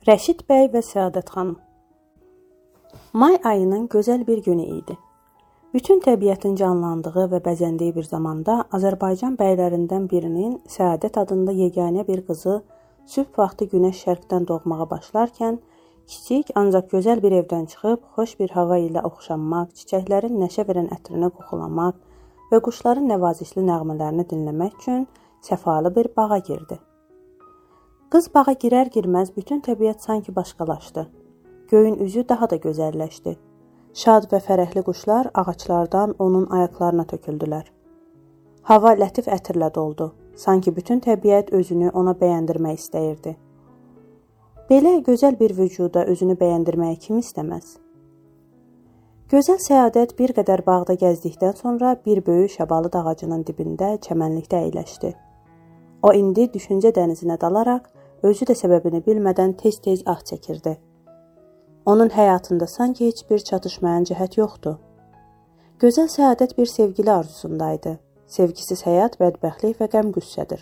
Rəşid bəy və Səadət xanım. May ayının gözəl bir günü idi. Bütün təbiətin canlandığı və bəzəndiyi bir zamanda Azərbaycan bəylərindən birinin Səadət adında yeganə bir qızı sübh vaxtı günəş şərqdən doğmağa başlarkən, kiçik ancaq gözəl bir evdən çıxıb, xoş bir hava ilə oxşanmaq, çiçəklərin nəşə verən ətrini qoxulamaq və quşların nəvazişli nəğmələrini dinləmək üçün səfalı bir bağa girdi. Qız bağa girər-girməz bütün təbiət sanki başqalaşdı. Göyün üzü daha da gözəlləşdi. Şad və fərəhli quşlar ağaclardan onun ayaqlarına töküldülər. Hava lətif ətirlə doldu. Sanki bütün təbiət özünü ona bəyəndirmək istəyirdi. Belə gözəl bir vücuda özünü bəyəndirməyi kim istəməz? Gözəl Səadət bir qədər bağda gəzdikdən sonra bir böyük şabalıd ağacının dibində çəmənlikdə əyləşdi. O indi düşüncə dənizinə dalaraq, özü də səbəbini bilmədən tez-tez ah çəkirdi. Onun həyatında sanki heç bir çatışmayan cəhət yoxdur. Gözəl Səadət bir sevgili arzusundaydı. Sevgisiz həyat bədbəxtlik və qəm-qüssədir.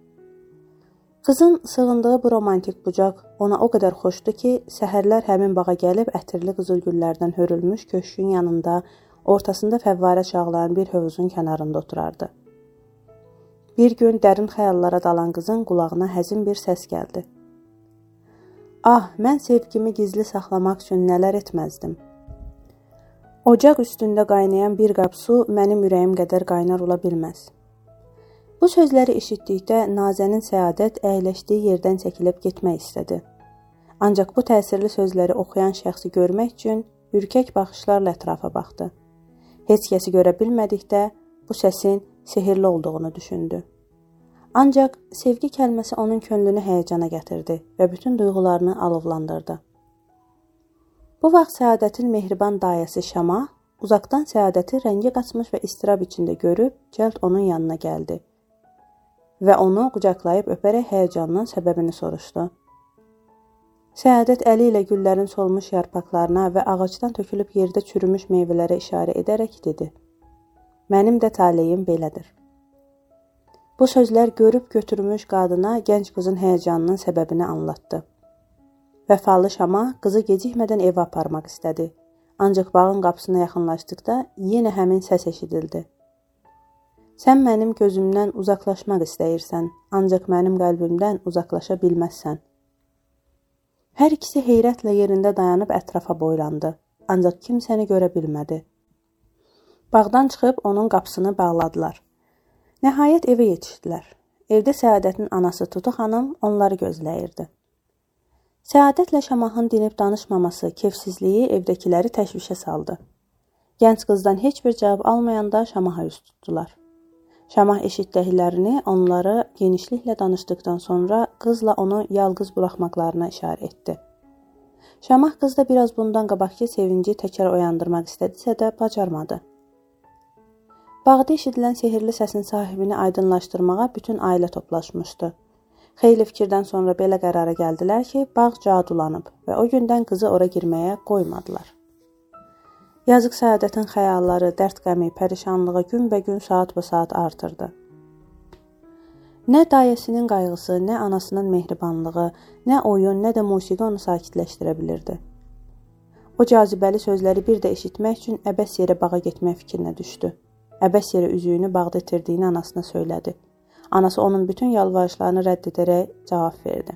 Qızın sığındığı bu romantik bucaq ona o qədər xoşdu ki, səhərlər həmin bağa gəlib ətirli qızıl güllərdən hörülmüş köşkün yanında, ortasında fəvvarə çağlayan bir hövuzun kənarında oturardı. Bir gün dərin xəyallara dalan qızın qulağına həzin bir səs gəldi. Ah, mən sevgimi gizli saxlamaq üçün nələr etməzdim. Ocaq üstündə qaynayan bir qab su mənim ürəyim qədər qaynar ola bilməz. Bu sözləri eşitdikdə Nazənin Səadət əyləşdiyi yerdən çəkilib getmək istədi. Ancaq bu təsirli sözləri oxuyan şəxsi görmək üçün ürkək baxışlarla ətrafa baxdı. Heç kəsi görə bilmədikdə bu səsin sehirli olduğunu düşündü. Ancaq sevgi kəlməsi onun könlünü həyəcana gətirdi və bütün duyğularını alovlandırdı. Bu vaxt Səadətin mehriban dayəsi Şama uzaqdan Səadəti rəngi qaçmış və istirab içində görüb cəld onun yanına gəldi və onu qucaqlayıb öpərək həyəcanının səbəbini soruşdu. Səadət əli ilə güllərin solmuş yarpaqlarına və ağacdan tökülüb yerdə çürümüş meyvələrə işarə edərək dedi. Mənim də taleyim belədir. Bu sözlər görüb götürmüş qadına gənc qızın həyəcanının səbəbini anlatdı. Vəfalı Şama qızı gecikmədən evə aparmaq istədi. Ancaq bağın qapısına yaxınlaşdıqda yenə həmin səs eşidildi. Sən mənim gözümdən uzaqlaşmaq istəyirsən, ancaq mənim qəlbimdən uzaqlaşa bilməzsən. Hər ikisi heyrətlə yerində dayanıb ətrafa boylandı, ancaq kimsəni görə bilmədi. Bağdan çıxıb onun qapısını bağladılar. Nəhayət evə yetişdilər. Evdə Səadətin anası Tutu xanım onları gözləyirdi. Səadətlə Şamahın dinib danışmaması, kefsizliyi evdəkiləri təşvişə saldı. Gənc qızdan heç bir cavab almayanda Şamaha üst tutdular. Şamah eşitdiklərini onları genişliklə danışdıqdan sonra qızla onu yalqız buraxmaqlarına işarə etdi. Şamah qızda biraz bundan qabaqki sevinci təkrar oyandırmaq istədisə də bacarmadı. Bağda eşidilən sehirli səsin sahibini aydınlaşdırmağa bütün ailə toplaşmışdı. Xeyli fikirdən sonra belə qərara gəldilər ki, bağ cadulanıb və o gündən qızı ora girməyə qoymadılar. Yazıq Səadətin xəyalları, dərd-qəmi, pərişanlığı günbəgün saat-bu-saat artırdı. Nə dayəsinin qayğısı, nə anasının mehribanlığı, nə oyun, nə də musiqi onu sakitləşdirə bilirdi. O cazibəli sözləri bir də eşitmək üçün əbəs yerə bağa getmək fikrinə düşdü. Əbəs yerə üzüyünü bağda itirdiyini anasına söylədi. Anası onun bütün yalvarışlarını rədd edərək cavab verdi.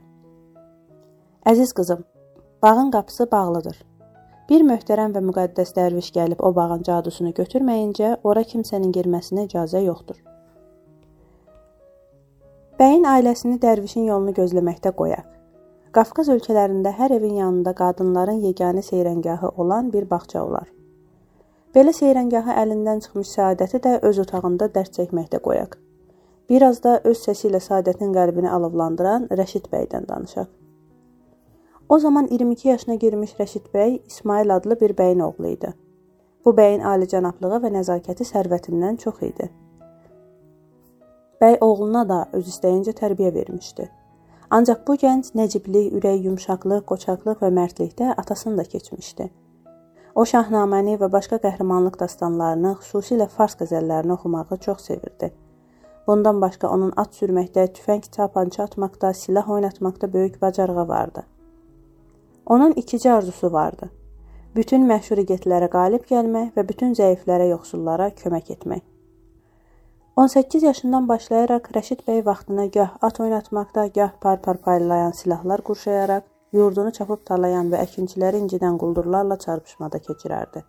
Əziz qızım, bağın qapısı bağlıdır. Bir möhtərəm və müqəddəs dərviş gəlib o bağın cadusunu götürməyincə ora kimsənin girməsinə icazə yoxdur. Bəyin ailəsini dərvişin yolunu gözləməkdə qoyaq. Qafqaz ölkələrində hər evin yanında qadınların yeganə seyrəngahı olan bir bağça olar. Belə seyrəngahı əlindən çıxmış Səadəti də öz otağında dərd çəkməkdə qoyaq. Biraz da öz səsi ilə Səadətin qəlbini alovlandıran Rəşid bəydən danışaq. O zaman 22 yaşına girmiş Rəşid bəy İsmail adlı bir bəyin oğlu idi. Bu bəyin alicənablığı və nəzakəti sərvətindən çox idi. Bəy oğluna da öz istəyincə tərbiyə vermişdi. Ancaq bu gənc nəciblik, ürək yumşaqlıq, qoçaqlıq və mərdlikdə atasını da keçmişdi. O şahnaməni və başqa qəhrəmanlıq dastanlarını, xüsusilə fars qəzəllərini oxumağı çox sevirdi. Bundan başqa onun at sürməkdə, tüfəng tapança atmaqda, silah oynatmaqda böyük bacarığı vardı. Onun ikinci arzusu vardı. Bütün məşhur igidlərə qalib gəlmək və bütün zəiflərə, yoxsullara kömək etmək. 18 yaşından başlayaraq Rəşid bəy vaxtını gah at oynatmaqda, gah par-par paylayan silahlar qurşayaraq, yurdunu çapıb talayan və əkinçiləri incidən quldurlarla çarpışmada keçirərdi.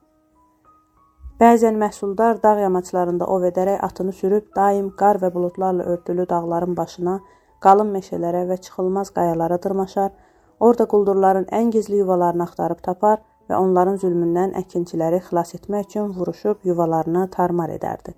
Bəzən məhsuldar dağ yamaçlarında ov edərək atını sürüb, daim qar və buludlarla örtülü dağların başına, qalın meşələrə və çıxılmaz qayalara dırmaşar, orada quldurların ən gizli yuvalarını axtarıb tapar və onların zülmündən əkinçiləri xilas etmək üçün vuruşub yuvalarını tarmar edərdi.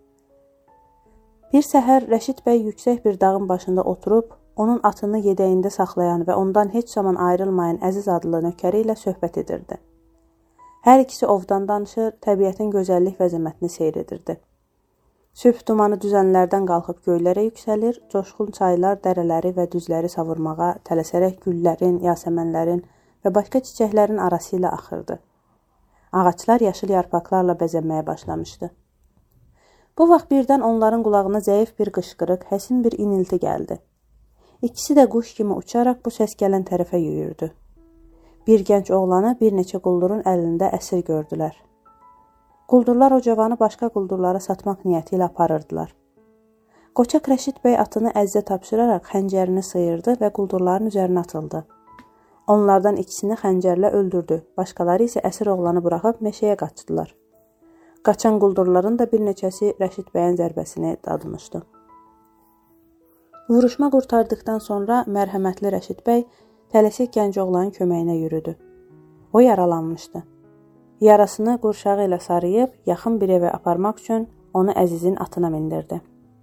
Bir səhər Rəşid bəy yüksək bir dağın başında oturub, onun atını yedəyində saxlayan və ondan heç zaman ayrılmayan Əziz adlı nökəri ilə söhbət edirdi. Hər ikisi ovdan danışır, təbiətin gözəllik və zəmətini seyr edirdi. Sübh dumanı düzənlərdən qalxıb göylərə yüksəlir, coşqun çaylar dərələri və düzləri savurmağa, tələsərək güllərin, yasəmənlərin və başqa çiçəklərin arası ilə axırdı. Ağaclar yaşıl yarpaqlarla bəzənməyə başlamışdı. Bu vaxt birdən onların qulağına zəif bir qışqırıq, həsin bir inilti gəldi. İkisi də quş kimi uçaraq bu səs gələn tərəfə yüyürdü. Bir gənc oğlanı bir neçə quldurun əlində əsir gördülər. Quldurlar o cavanı başqa quldurlara satmaq niyyəti ilə aparırdılar. Qoçaq Rəşid bəy atını Əzizə tapşıraraq xəncərini sıyırdı və quldurların üzərinə atıldı. Onlardan ikisini xəncərlə öldürdü, başqaları isə əsir oğlanı buraxıb meşəyə qaçdılar. Qaçan quldurların da bir neçəsi Rəşid bəyin zərbəsini dadmışdı. Vuruşma qurtardıqdan sonra mərhəmətli Rəşid bəy tələsik gənc oğlanın köməyinə yürüdü. O yaralanmışdı. Yarasını qurşağı ilə sarıyıb, yaxın bir evə aparmaq üçün onu Əzizin atına mindirdi.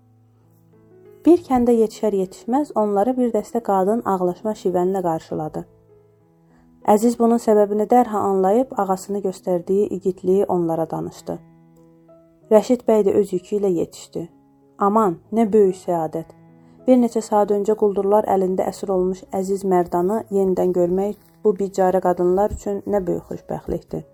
Bir kəndə yetişər-yetişməz onları bir dəstə qadın ağlaşma şivənlə qarşıladı. Əziz bunun səbəbini dərhal anlayıb, ağasını göstərdiyi igidliyi onlara danışdı. Rəşid bəy də öz yükü ilə yetişdi. Aman, nə böyük səadət! Bir neçə saat öncə quldurlar əlində əsir olmuş Əziz Mərdanı yenidən görmək bu bicarə qadınlar üçün nə böyük xoşbəxtlikdir.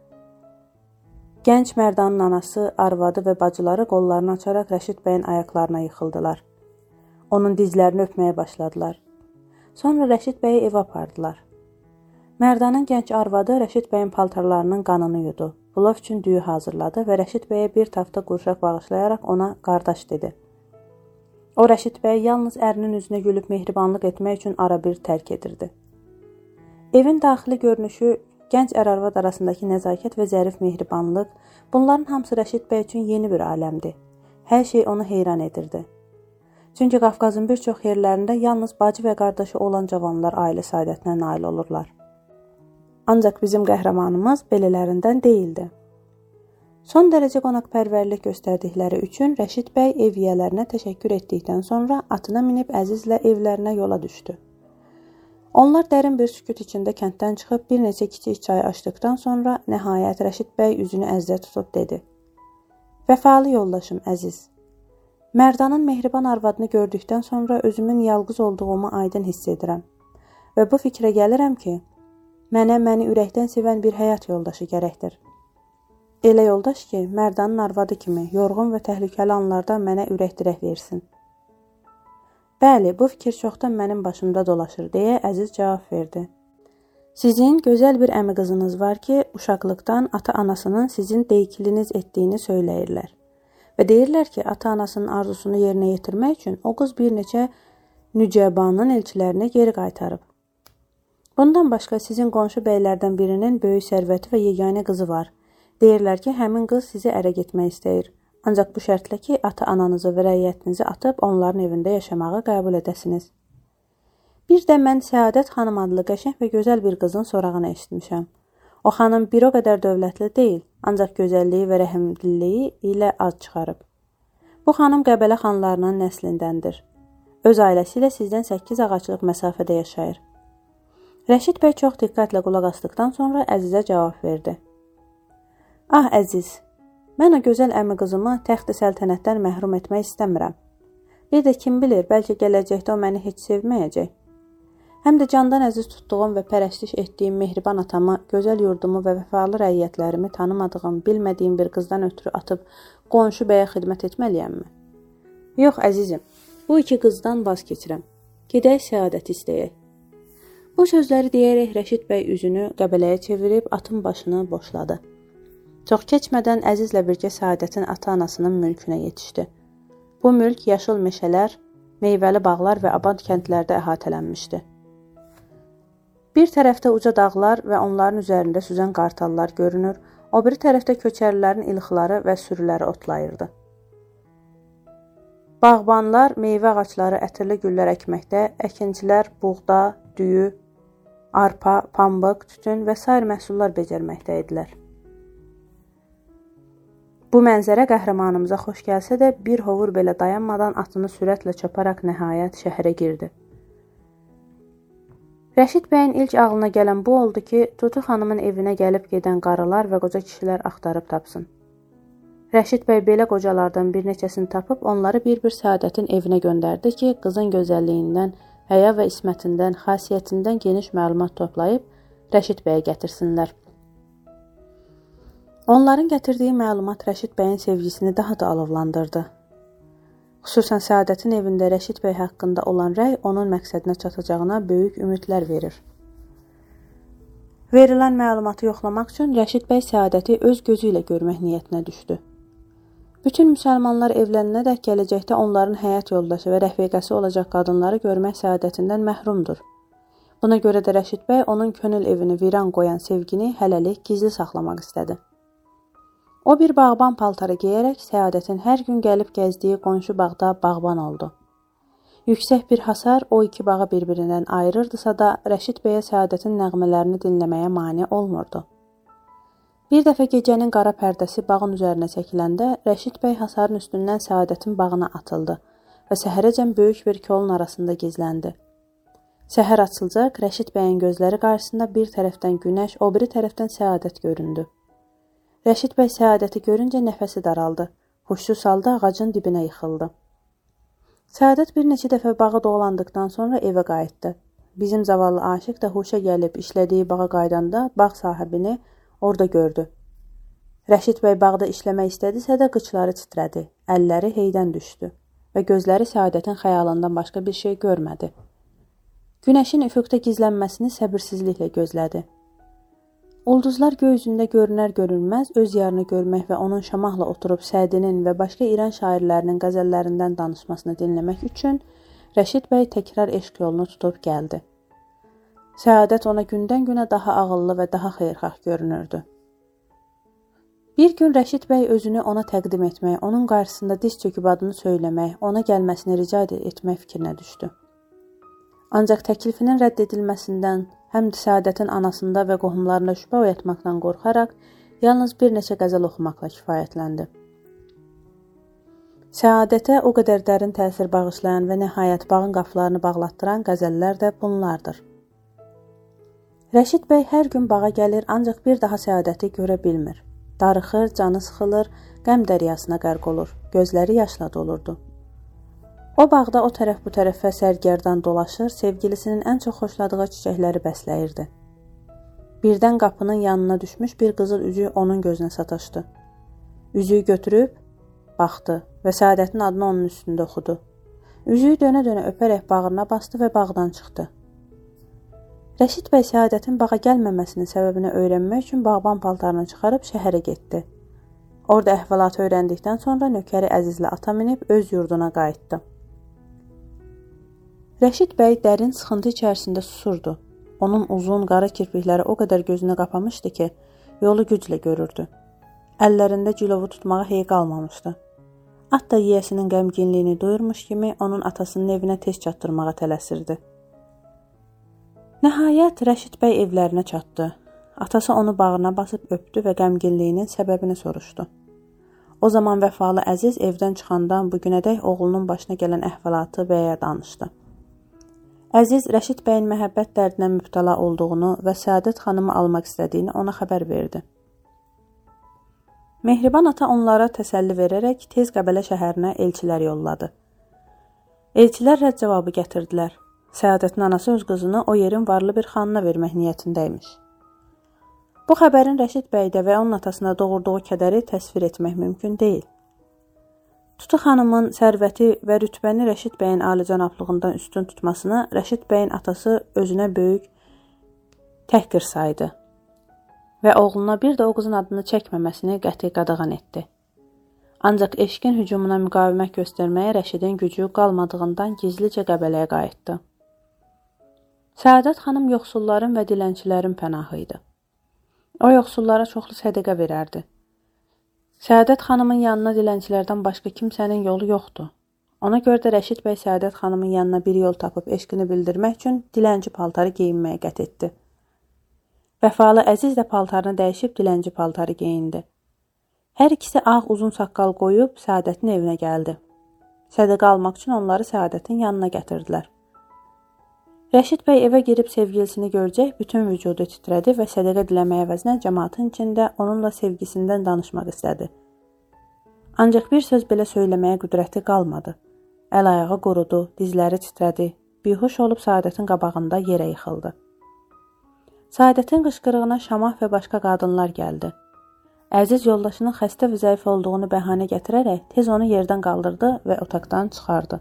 Gənc Mərdanın anası, arvadı və bacıları qollarını açaraq Rəşid bəyin ayaqlarına yıxıldılar. Onun dizlərini öpməyə başladılar. Sonra Rəşid bəyi evə apardılar. Mərdanın gənc arvadı Rəşid bəyin paltarlarının qanını yudu. Pulov üçün düyü hazırladı və Rəşid bəyə bir tafta qurşaq bağışlayaraq ona qardaş dedi. O Rəşid bəyi yalnız ərinin üzünə gülüb mehribanlıq etmək üçün ara bir tərk edirdi. Evin daxili görünüşü, gənc ər-arvad arasındakı nəzakət və zərif mehribanlıq, bunların hamısı Rəşid bəy üçün yeni bir aləmdir. Hər şey onu heyran edirdi. Çünki Qafqazın bir çox yerlərində yalnız bacı və qardaşı olan cavanlar ailə saadətinə nail olurlar. Ancaq bizim qəhrəmanımız belələrindən deyildi. Son dərəcə qonaqpərvərlik göstərdikləri üçün Rəşid bəy ev yiyələrinə təşəkkür etdikdən sonra atına minib Əzizlə evlərinə yola düşdü. Onlar dərin bir sükut içində kənddən çıxıb bir neçə kiçik çay açdıqdan sonra nəhayət Rəşid bəy üzünü Əzizə tutub dedi. Vəfalı yoldaşım Əziz, Mərdanın mehriban arvadını gördükdən sonra özümün yalqız olduğumu aydın hiss edirəm və bu fikrə gəlirəm ki, məni ürəkdən sevən bir həyat yoldaşı gərəkdir. Elə yoldaş ki, Mərdanın arvadı kimi yorğun və təhlükəli anlarda mənə ürək dirək versin. Bəli, bu fikir çoxdan mənim başımda dolaşır, deyə Əziz cavab verdi. Sizin gözəl bir əmi qızınız var ki, uşaqlıqdan ata-anasının sizin deykiliniz etdiyini söyləyirlər. Və deyirlər ki, ata-anasının arzusunu yerinə yetirmək üçün o qız bir neçə nücəbanın elçilərini geri qaytarıb. Bundan başqa sizin qonşu bəylərdən birinin böyük sərvəti və yeganə qızı var. Deyirlər ki, həmin qız sizi ərə getmək istəyir. Ancaq bu şərtlə ki, ata-ananızı və rəiyyətinizi atıb onların evində yaşamağı qəbul edəsiniz. Bir də mən Səadət xanım adlı qəşəng və gözəl bir qızın sorağını eşitmişəm. O xanım bir o qədər dövlətli deyil, ancaq gözəlliyi və rəhimliliyi ilə ad çıxarıb. Bu xanım Qəbələ xanlarının nəslindəndir. Öz ailəsi ilə sizdən 8 ağaclıq məsafədə yaşayır. Rəşid bəy çox diqqətlə qulaq asdıqdan sonra Əzizə cavab verdi. Ah Əziz, mən o gözəl əmi qızımı təxt-i səltənətdən məhrum etmək istəmirəm. Bir də kim bilir, bəlkə gələcəkdə o məni heç sevməyəcək. Həm də candan əziz tutduğum və pərəstiş etdiyim mehriban atamı, gözəl yurdumu və vəfalı rəiyyətlərimi tanımadığım, bilmədiyim bir qızdan ötürü atıb qonşu bəyə xidmət etməliyəmmi? Yox əzizim, bu iki qızdan vaz keçirəm. Gedək Səadət istəyək. Bu sözləri deyərək Rəşid bəy üzünü Qəbələyə çevirib atın başını boşladı. Çox keçmədən Əzizlə birgə Səadətin ata-anasının mülkünə yetişdi. Bu mülk yaşıl meşələr, meyvəli bağlar və abad kəndlərdə əhatələnmişdi. Bir tərəfdə uca dağlar və onların üzərində süzən qartallar görünür, o biri tərəfdə köçərlilərin ilxıları və sürüləri otlayırdı. Bağbanlar meyvə ağacları, ətirli güllər əkməkdə, əkincilər buğda, düyü, arpa, pambıq, tütün və sair məhsullar becərməkdə idilər. Bu mənzərə qəhrəmanımıza xoş gəlsə də, bir hovur belə dayanmadan atını sürətlə çaparaq nəhayət şəhərə girdi. Rəşid bəyin ilk ağlına gələn bu oldu ki, Tutu xanımın evinə gəlib gedən qarılar və qoca kişilər axtarıb tapsın. Rəşid bəy belə qocalardan bir neçəsini tapıb onları bir-bir Səadətin evinə göndərdi ki, qızın gözəlliyindən, həya və ismətindən, xasiyyətindən geniş məlumat toplayıb Rəşid bəyə gətirsinlər. Onların gətirdiyi məlumat Rəşid bəyin sevgisini daha da alovlandırdı. Xüsusən Səadətin evində Rəşid bəy haqqında olan rəy onun məqsədinə çatacağına böyük ümidlər verir. Verilən məlumatı yoxlamaq üçün Rəşid bəy Səadəti öz gözü ilə görmək niyyətinə düşdü. Bütün müsəlmanlar evlənənədək gələcəkdə onların həyat yoldaşı və rəfiqəsi olacaq qadınları görmək səadətindən məhrumdur. Buna görə də Rəşid bəy onun könül evini viran qoyan sevgini hələlik gizli saxlamaq istədi. O bir bağban paltarı geyərək Səadətin hər gün gəlib gəzdiyi qonşu bağda bağban oldu. Yüksək bir hasar o iki bağı bir-birindən ayırırdısa da Rəşid bəyə Səadətin nəğmələrini dinləməyə mane olmurdu. Bir dəfə gecənin qara pərdəsi bağın üzərinə çəkiləndə Rəşid bəy hasarın üstündən Səadətin bağına atıldı və səhərəcən böyük bir kolun arasında gizləndi. Səhər açılacaq, Rəşid bəyin gözləri qarşısında bir tərəfdən günəş, o biri tərəfdən Səadət göründü. Rəşid bəy Səadəti görüncə nəfəsi daraldı, huşsuz halda ağacın dibinə yıxıldı. Səadət bir neçə dəfə bağı dolandıqdan sonra evə qayıtdı. Bizim zavallı aşiq da huşa gəlib işlədiyi bağa qaydanda bağ sahibini orada gördü. Rəşid bəy bağda işləmək istədisə də qıçları titrədi, əlləri heydən düşdü və gözləri Səadətin xəyalından başqa bir şey görmədi. Günəşin üfüqdə gizlənməsini səbirsizliklə gözlədi. Ulduzlar göy üzündə görünər-görünməz öz yarını görmək və onun şamahla oturub Sədinin və başqa İran şairlərinin qəzəllərindən danışmasını dinləmək üçün Rəşid bəy təkrar eşq yolunu tutub gəldi. Səadət ona gündən-günə daha ağıllı və daha xeyirxah görünürdü. Bir gün Rəşid bəy özünü ona təqdim etmək, onun qarşısında diz çöküb adını söyləmək, ona gəlməsini rica etmək fikrinə düşdü. Ancaq təklifinin rədd edilməsindən, həm də Səadətin anasında və qohumlarında şübhə oyatmaqdan qorxaraq, yalnız bir neçə qəzəl oxumaqla kifayətləndi. Səadətə o qədər dərin təsir bağışlayan və nəhayət bağın qapılarını bağlatdıran qəzəllər də bunlardır. Rəşid bəy hər gün bağa gəlir, ancaq bir daha Səadəti görə bilmir. Darıxır, canı sıxılır, qəm dəryasına qərq olur, gözləri yaşla dolurdu. O bağda o tərəf bu tərəfə sərgərdan dolaşır, sevgilisinin ən çox xoşladığı çiçəkləri bəsləyirdi. Birdən qapının yanına düşmüş bir qızıl üzüyü onun gözünə sataşdı. Üzüyü götürüb, baxdı və Səadətin adını onun üstündə oxudu. Üzüyü dönə-dönə öpərək bağrına bastı və bağdan çıxdı. Rəşid bəy Səadətin bağa gəlməməsinin səbəbini öyrənmək üçün bağban paltarını çıxarıb şəhərə getdi. Orada əhvalatı öyrəndikdən sonra nökəri Əzizlə ata minib öz yurduna qayıtdı. Rəşid bəy dərin sıxıntı içərisində susurdu. Onun uzun, qara kirpikləri o qədər gözünə qapamışdı ki, yolu güclə görürdü. Əllərində cilovu tutmağa hey qalmamışdı. At da yiyəsinin qəmginliyini duyurmuş kimi onun atasının evinə tez çatdırmağa tələsirdi. Nəhayət Rəşid bəy evlərinə çatdı. Atası onu bağrına basıb öpdü və qəmginliyinin səbəbini soruşdu. O zaman vəfalı Əziz evdən çıxandan bu günədək oğlunun başına gələn əhvalatı bəyə danışdı. Əziz Rəşid bəyin məhəbbət dərdinə mübtəla olduğunu və Səadət xanımı almaq istədiyini ona xəbər verdi. Mehriban ata onlara təsəlli verərək tez Qəbələ şəhərinə elçilər yolladı. Elçilər rədd cavabı gətirdilər. Səadətin anası öz qızını o yerin varlı bir xanına vermək niyyətindəymiş. Bu xəbərin Rəşid bəydə və onun atasına doğurduğu kədəri təsvir etmək mümkün deyil. Tutu xanımın sərvəti və rütbəni Rəşid bəyin alicənablığından üstün tutmasını Rəşid bəyin atası özünə böyük təhqir saydı və oğluna bir də o qızın adını çəkməməsini qəti qadağan etdi. Ancaq eşqin hücumuna müqavimət göstərməyə Rəşidin gücü qalmadığından gizlicə Qəbələyə qayıtdı. Səadət xanım yoxsulların və dilənçilərin pənahı idi. O yoxsullara çoxlu sədəqə verərdi. Səadət xanımın yanına dilənçilərdən başqa kimsənin yolu yoxdur. Ona görə də Rəşid bəy Səadət xanımın yanına bir yol tapıb eşqini bildirmək üçün dilənçi paltarı geyinməyə qət etdi. Vəfalı Əziz də paltarını dəyişib dilənçi paltarı geyindi. Hər ikisi ağ uzun saqqal qoyub Səadətin evinə gəldi. Sədəqə almaq üçün onları Səadətin yanına gətirdilər. Rəşid bəy evə girib sevgilisini görəcək bütün vücudu titrədi və sədəqə diləməyə əvəzinə cəmaatın içində onunla sevgisindən danışmaq istədi. Ancaq bir söz belə söyləməyə qüdrəti qalmadı. Əl-ayağı qurudu, dizləri titrədi, bihuş olub Səadətin qabağında yerə yıxıldı. Səadətin qışqırığına Şamah və başqa qadınlar gəldi. Əziz yoldaşının xəstə və zəif olduğunu bəhanə gətirərək tez onu yerdən qaldırdı və otaqdan çıxardı.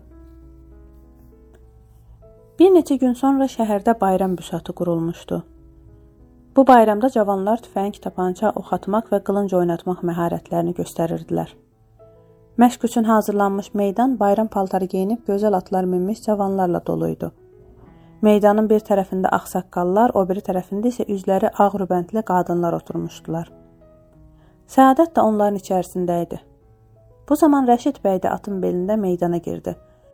Bir neçə gün sonra şəhərdə bayram büsatı qurulmuşdu. Bu bayramda cavanlar tüfəng, tapança, ox atmaq və qılınc oynatmaq məharətlərini göstərirdilər. Məşq üçün hazırlanmış meydan bayram paltarı geyinib gözəl atlar minmiş cavanlarla doluydu. Meydanın bir tərəfində ağsaqqallar, o biri tərəfində isə üzləri ağ rübəndli qadınlar oturmuşdular. Səadət də onların içərisində idi. Bu zaman Rəşid bəy də atın belində meydana girdi.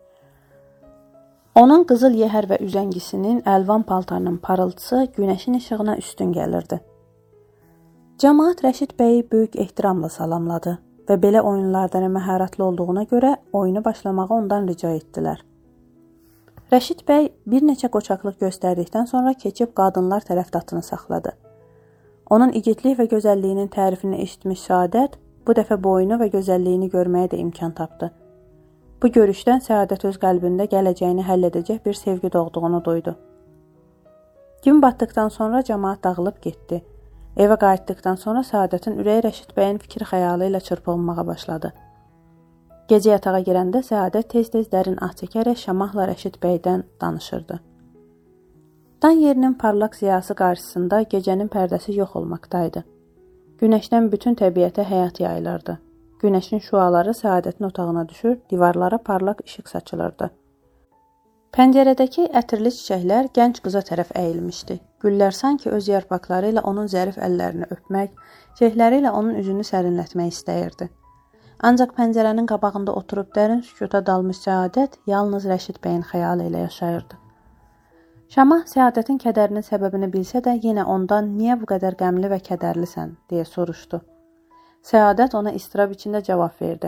Onun qızıl yəhər və üzəngisinin əlvan paltarının parıltısı günəşin işığına üstün gəlirdi. Cəmaat Rəşid bəyi böyük ehtiramla salamladı və belə oyunlardan məharətli olduğuna görə oyunu başlamağı ondan rica etdilər. Rəşid bəy bir neçə qoçaqlıq göstərdikdən sonra keçib qadınlar tərəfdə atını saxladı. Onun igidlik və gözəlliyinin tərifini eşitmiş Səadət bu dəfə boyunu və gözəlliyini görməyə də imkan tapdı. Bu görüşdən Səadət öz qəlbində gələcəyini həll edəcək bir sevgi doğduğunu duydu. Gün batdıqdan sonra cəmaat dağılıb getdi. Evə qayıtdıqdan sonra Səadətin ürəyi Rəşid bəyin fikir xəyalı ilə çırpınmağa başladı. Gecə yatağa girəndə Səadət tez-tez dərin ah çəkərək Şamahla Rəşid bəydən danışırdı. Dan yerinin parlaq ziyası qarşısında gecənin pərdəsi yox olmaqdaydı. Günəşdən bütün təbiətə həyat yayılırdı. Günəşin şüaları Səadətin otağına düşür, divarlara parlaq işıq saçılırdı. Pəncərədəki ətirli çiçəklər gənc qıza tərəf əyilmişdi. Güllər sanki öz yarpaqları ilə onun zərif əllərini öpmək, çiçəkləri ilə onun üzünü sərinlətmək istəyirdi. Ancaq pəncərənin qabağında oturub dərin sükuta dalmış Səadət yalnız Rəşid bəyin xəyalı ilə yaşayırdı. Şamah Səadətin kədərinin səbəbini bilsə də yenə ondan niyə bu qədər qəmli və kədərlisən deyə soruşdu. Səadət ona istirab içində cavab verdi.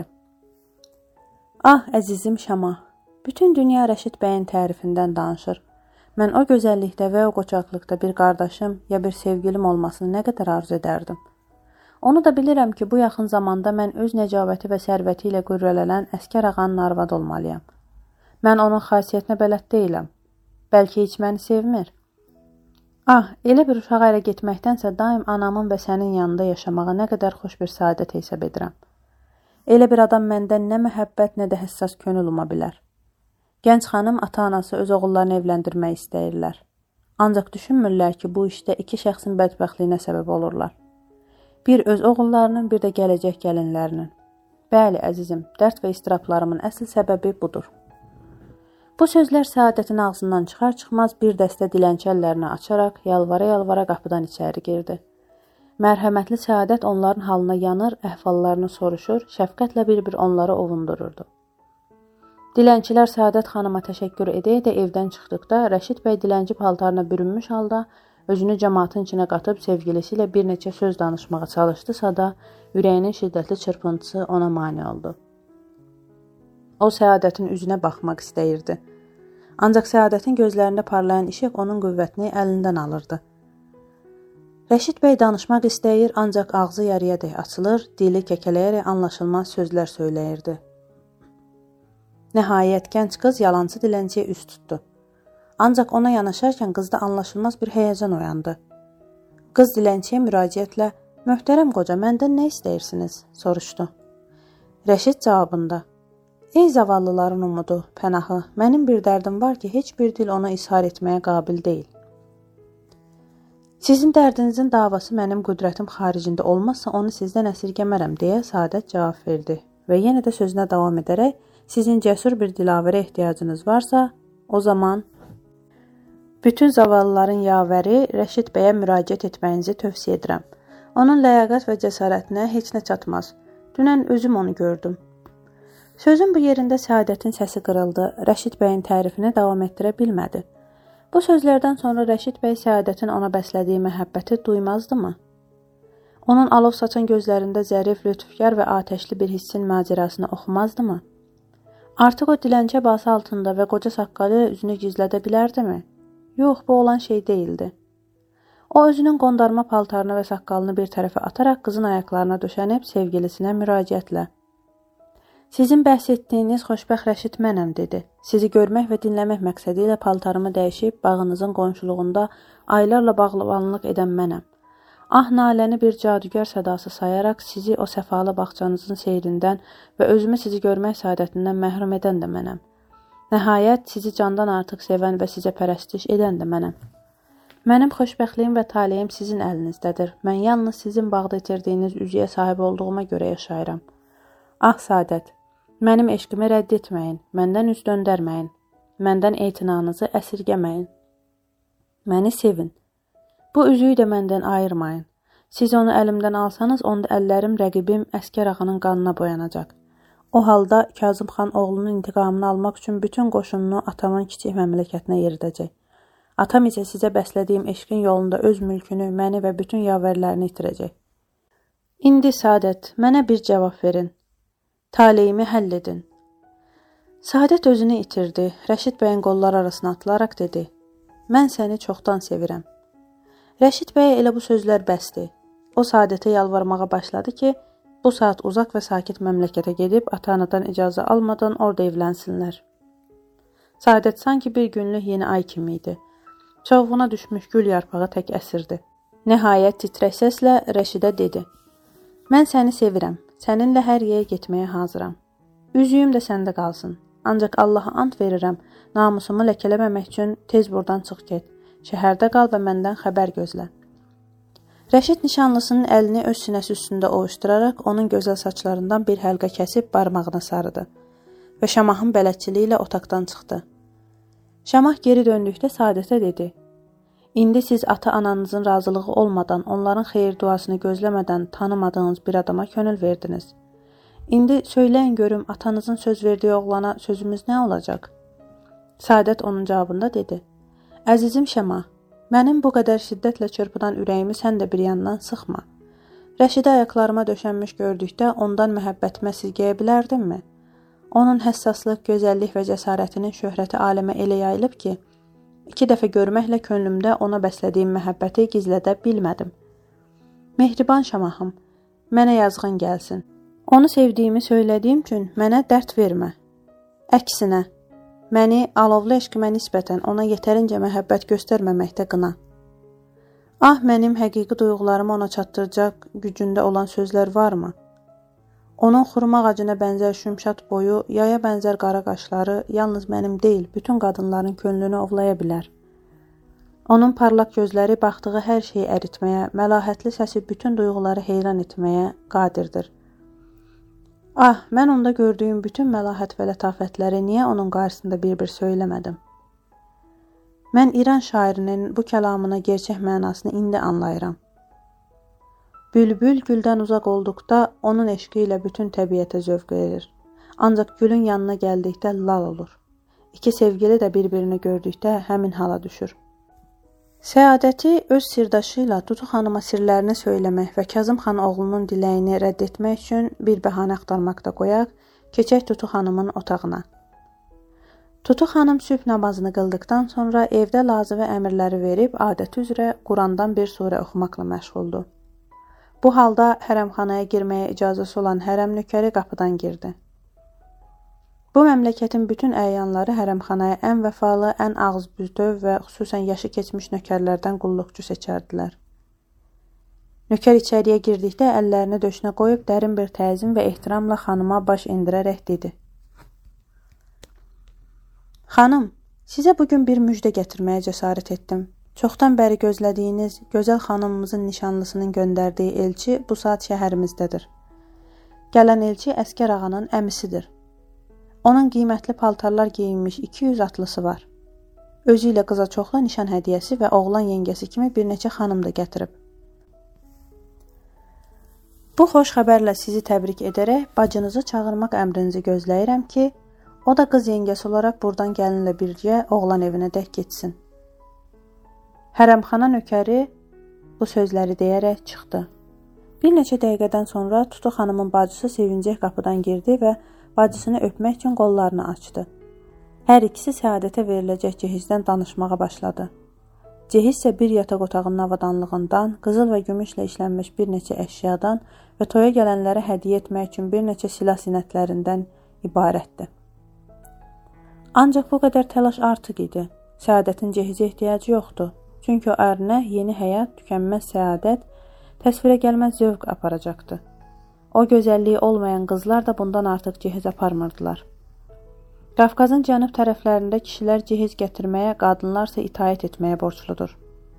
Ah, əzizim Şamah, bütün dünya Rəşid bəyin tərifindən danışır. Mən o gözəllikdə və o qoçaqlıqda bir qardaşım ya bir sevgilim olmasını nə qədər arzu edərdim. Onu da bilirəm ki, bu yaxın zamanda mən öz nəcabəti və sərvəti ilə qürrələnən əskər ağanın arvadı olmalıyam. Mən onun xasiyyətinə bələd deyiləm. Bəlkə heç məni sevmir. Ah, elə bir uşağa ərə getməkdənsə daim anamın və sənin yanında yaşamağa nə qədər xoş bir saadət hesab edirəm. Elə bir adam məndən nə məhəbbət, nə də həssas könül uma bilər. Gənc xanım ata-anası öz oğullarını evləndirmək istəyirlər. Ancaq düşünmürlər ki, bu işdə iki şəxsin bədbəxtliyinə səbəb olurlar. Bir öz oğullarının, bir də gələcək gəlinlərinin. Bəli, əzizim, dərd və istirablarımın əsl səbəbi budur. Bu sözlər Səadətin ağzından çıxar-çıxmaz bir dəstə dilənçi əllərini açaraq, yalvara-yalvara qapıdan içəri girdi. Mərhəmətli Səadət onların halına yanır, əhvallarını soruşur, şəfqətlə bir-bir onları ovundururdu. Dilənçilər Səadət xanıma təşəkkür edə-edə evdən çıxdıqda, Rəşid bəy dilənçi paltarına bürünmüş halda özünü cəmaatın içinə qatıb sevgilisi ilə bir neçə söz danışmağa çalışdısa da, ürəyinin şiddətli çırpıntısı ona mane oldu. O, Səadətin üzünə baxmaq istəyirdi. Ancaq Səadətin gözlərində parlayan işıq onun qüvvətini əlindən alırdı. Rəşid bəy danışmaq istəyir, ancaq ağzı yarıyadək açılır, dili kəkələyərək anlaşılmaz sözlər söyləyirdi. Nəhayət, gənc qız yalançı dilənçiyə üz tutdu. Ancaq ona yanaşarkən qızda anlaşılmaz bir həyəcan oyandı. Qız dilənçiyə müraciətlə, "Möhtərəm qoca, məndən nə istəyirsiniz?" soruşdu. Rəşid cavabında, "Ey zavallıların umudu, pənahı, mənim bir dərdim var ki, heç bir dil ona ishar etməyə qabil deyil. Sizin dərdinizin davası mənim qüdrətim xaricində olmazsa onu sizdən əsirgəmərəm deyə Səadət cavab verdi və yenə də sözünə davam edərək sizin cəsur bir dilavərə ehtiyacınız varsa, o zaman bütün zavallıların yavəri Rəşid bəyə müraciət etməyinizi tövsiyə edirəm. Onun ləyaqət və cəsarətinə heç nə çatmaz. Dünən özüm onu gördüm. Sözün bu yerində Səadətin səsi qırıldı. Rəşid bəyin tərifini davam etdirə bilmədi. Bu sözlərdən sonra Rəşid bəy Səadətin ona bəslədiyi məhəbbəti duymazdımı? Onun alov saçan gözlərində zərif, lütfkar və atəşli bir hissin macərasını oxumazdımı? Artıq o dilənçə bası altında və qoca saqqalı ilə üzünü gizlədə bilərdimi? Yox, bu olan şey deyildi. O özünün qondarma paltarını və saqqalını bir tərəfə ataraq qızın ayaqlarına döşənib sevgilisinə müraciətlə "Sizin bəhs etdiyiniz xoşbəxt Rəşid mənəm" dedi. "Sizi görmək və dinləmək məqsədi ilə paltarımı dəyişib bağınızın qonşuluğunda aylarla bağlıvanlıq edən mənəm. Ah naləni bir cadügər sədası sayaraq sizi o səfalı bağçanızın seyrindən və özümü sizi görmək səadətindən məhrum edən də mənəm. Nəhayət sizi candan artıq sevən və sizə pərəstiş edən də mənəm. Mənim xoşbəxtliyim və taleyim sizin əlinizdədir. Mən yalnız sizin bağda itirdiyiniz üzüyə sahib olduğuma görə yaşayıram. Ah Səadət, mənim eşqimi rədd etməyin, məndən üz döndərməyin, məndən etinanızı əsirgəməyin. Məni sevin. Bu üzüyü də məndən ayırmayın. Siz onu əlimdən alsanız, onda əllərim rəqibim Əskər ağanın qanına boyanacaq. O halda Kazım xan oğlunun intiqamını almaq üçün bütün qoşununu atamın kiçik məmləkətinə yeridəcək. Atam isə sizə bəslədiyim eşqin yolunda öz mülkünü, məni və bütün yavərlərini itirəcək. İndi Səadət, mənə bir cavab verin. Taleyimi həll edin." Səadət özünü itirdi. Rəşid bəyin qolları arasına atılaraq dedi: "Mən səni çoxdan sevirəm." Rəşid bəyə elə bu sözlər bəsdi. O Səadətə yalvarmağa başladı ki, bu saat uzaq və sakit məmləkətə gedib ata-anadan icazə almadan orada evlənsinlər. Səadət sanki bir günlük yeni ay kimi idi. Çovğuna düşmüş gül yarpağı tək əsirdi. Nəhayət titrək səslə Rəşidə dedi: "Mən səni sevirəm. Səninlə hər yerə getməyə hazıram. Üzüyüm də səndə qalsın. Ancaq Allaha ant verirəm, namusumu ləkələməmək üçün tez buradan çıx get. Şəhərdə qal və məndən xəbər gözlə." Rəşid nişanlısının əlini öz sinəsi üstündə ovuşduraraq onun gözəl saçlarından bir həlqə kəsib barmağına sarıdı və Şamahın bələdçiliyi ilə otaqdan çıxdı. Şamah geri döndükdə Səadətə dedi: "İndi siz ata-ananızın razılığı olmadan, onların xeyir duasını gözləmədən tanımadığınız bir adama könül verdiniz. İndi söyləyin görüm, atanızın söz verdiyi oğlana sözümüz nə olacaq?" Səadət onun cavabında dedi: "Əzizim Şamah, mənim bu qədər şiddətlə çırpıdan ürəyimi sən də bir yandan sıxma. Rəşidə ayaqlarıma döşənmiş gördükdə ondan məhəbbətimə sizgəyə bilərdimmi? Onun həssaslıq, gözəllik və cəsarətinin şöhrəti aləmə elə yayılıb ki, 2 dəfə görməklə könlümdə ona bəslədiyim məhəbbəti gizlədə bilmədim. Mehriban Şamahım, mənə yazğın gəlsin. Onu sevdiyimi söylədiyim üçün mənə dərd vermə. Əksinə, məni alovlu eşqimə nisbətən ona yetərincə məhəbbət göstərməməkdə qına. Ah, mənim həqiqi duyğularımı ona çatdıracaq gücündə olan sözlər varmı? Onun xurma ağacına bənzər şümşad boyu, yaya bənzər qara qaşları yalnız mənim deyil, bütün qadınların könlünü ovlaya bilər. Onun parlaq gözləri baxdığı hər şeyi əritməyə, məlahətli səsi bütün duyğuları heyran etməyə qadirdir. Ah, mən onda gördüyüm bütün məlahət və lətafətləri niyə onun qarşısında bir-bir söyləmədim? Mən İran şairinin bu kəlamına gerçək mənasını indi anlayıram. Bülbül güldən uzaq olduqda onun eşqi ilə bütün təbiətə zövq verir. Ancaq gülün yanına gəldikdə lal olur. 2 sevgili də bir-birini gördükdə həmin hala düşür. Səadəti öz sirdaşı ilə Tutu xanıma sirlərini söyləmək və Kazım xan oğlunun diləyini rədd etmək üçün bir bəhanə axtarmaqda qoyaq, keçək Tutu xanımın otağına. Tutu xanım sübh namazını qıldıqdan sonra evdə lazımi əmrləri verib adəti üzrə Qurandan bir surə oxumaqla məşğuldur. Bu halda hərəmxanaya girməyə icazəsi olan hərəm nökəri qapıdan girdi. Bu məmləkətin bütün əyanları hərəmxanaya ən vəfalı, ən ağızbüztöv və xüsusən yaşı keçmiş nökərlərdən qulluqçu seçərdilər. Nökər içəriyə girdikdə əllərini döşünə qoyub dərin bir təzim və ehtiramla xanıma baş endirərək dedi: "Xanım, sizə bugün bir müjdə gətirməyə cəsarət etdim. Çoxdan bəri gözlədiyiniz gözəl xanımımızın nişanlısının göndərdiyi elçi bu saat şəhərimizdədir. Gələn elçi Əskər ağanın əmisidir. Onun qiymətli paltarlar geyinmiş 200 atlısı var. Özü ilə qıza çoxlu nişan hədiyyəsi və oğlan yengəsi kimi bir neçə xanım da gətirib. Bu xoş xəbərlə sizi təbrik edərək bacınızı çağırmaq əmrinizi gözləyirəm ki, o da qız yengəsi olaraq buradan gəlinlə birgə oğlan evinə dək getsin. Hərəmxana nökəri bu sözləri deyərək çıxdı. Bir neçə dəqiqədən sonra Tutu xanımın bacısı sevincək qapıdan girdi və bacısını öpmək üçün qollarını açdı. Hər ikisi səadətə veriləcək cehizdən danışmağa başladı. Cehiz isə bir yataq otağının avadanlığından, qızıl və gümüşlə işlənmiş bir neçə əşyadan və toya gələnlərə hədiyyə etmək üçün bir neçə silah zinətlərindən ibarətdir. Ancaq bu qədər təlaş artıq idi. Səadətin cehizə ehtiyacı yoxdur. Çünki o ərinə yeni həyat, tükənməz səadət, təsvirə gəlməz zövq aparacaqdı. O gözəlliyi olmayan qızlar da bundan artıq cehiz aparmırdılar. Qafqazın cənub tərəflərində kişilər cehiz gətirməyə, qadınlarsa itaət etməyə borcludur.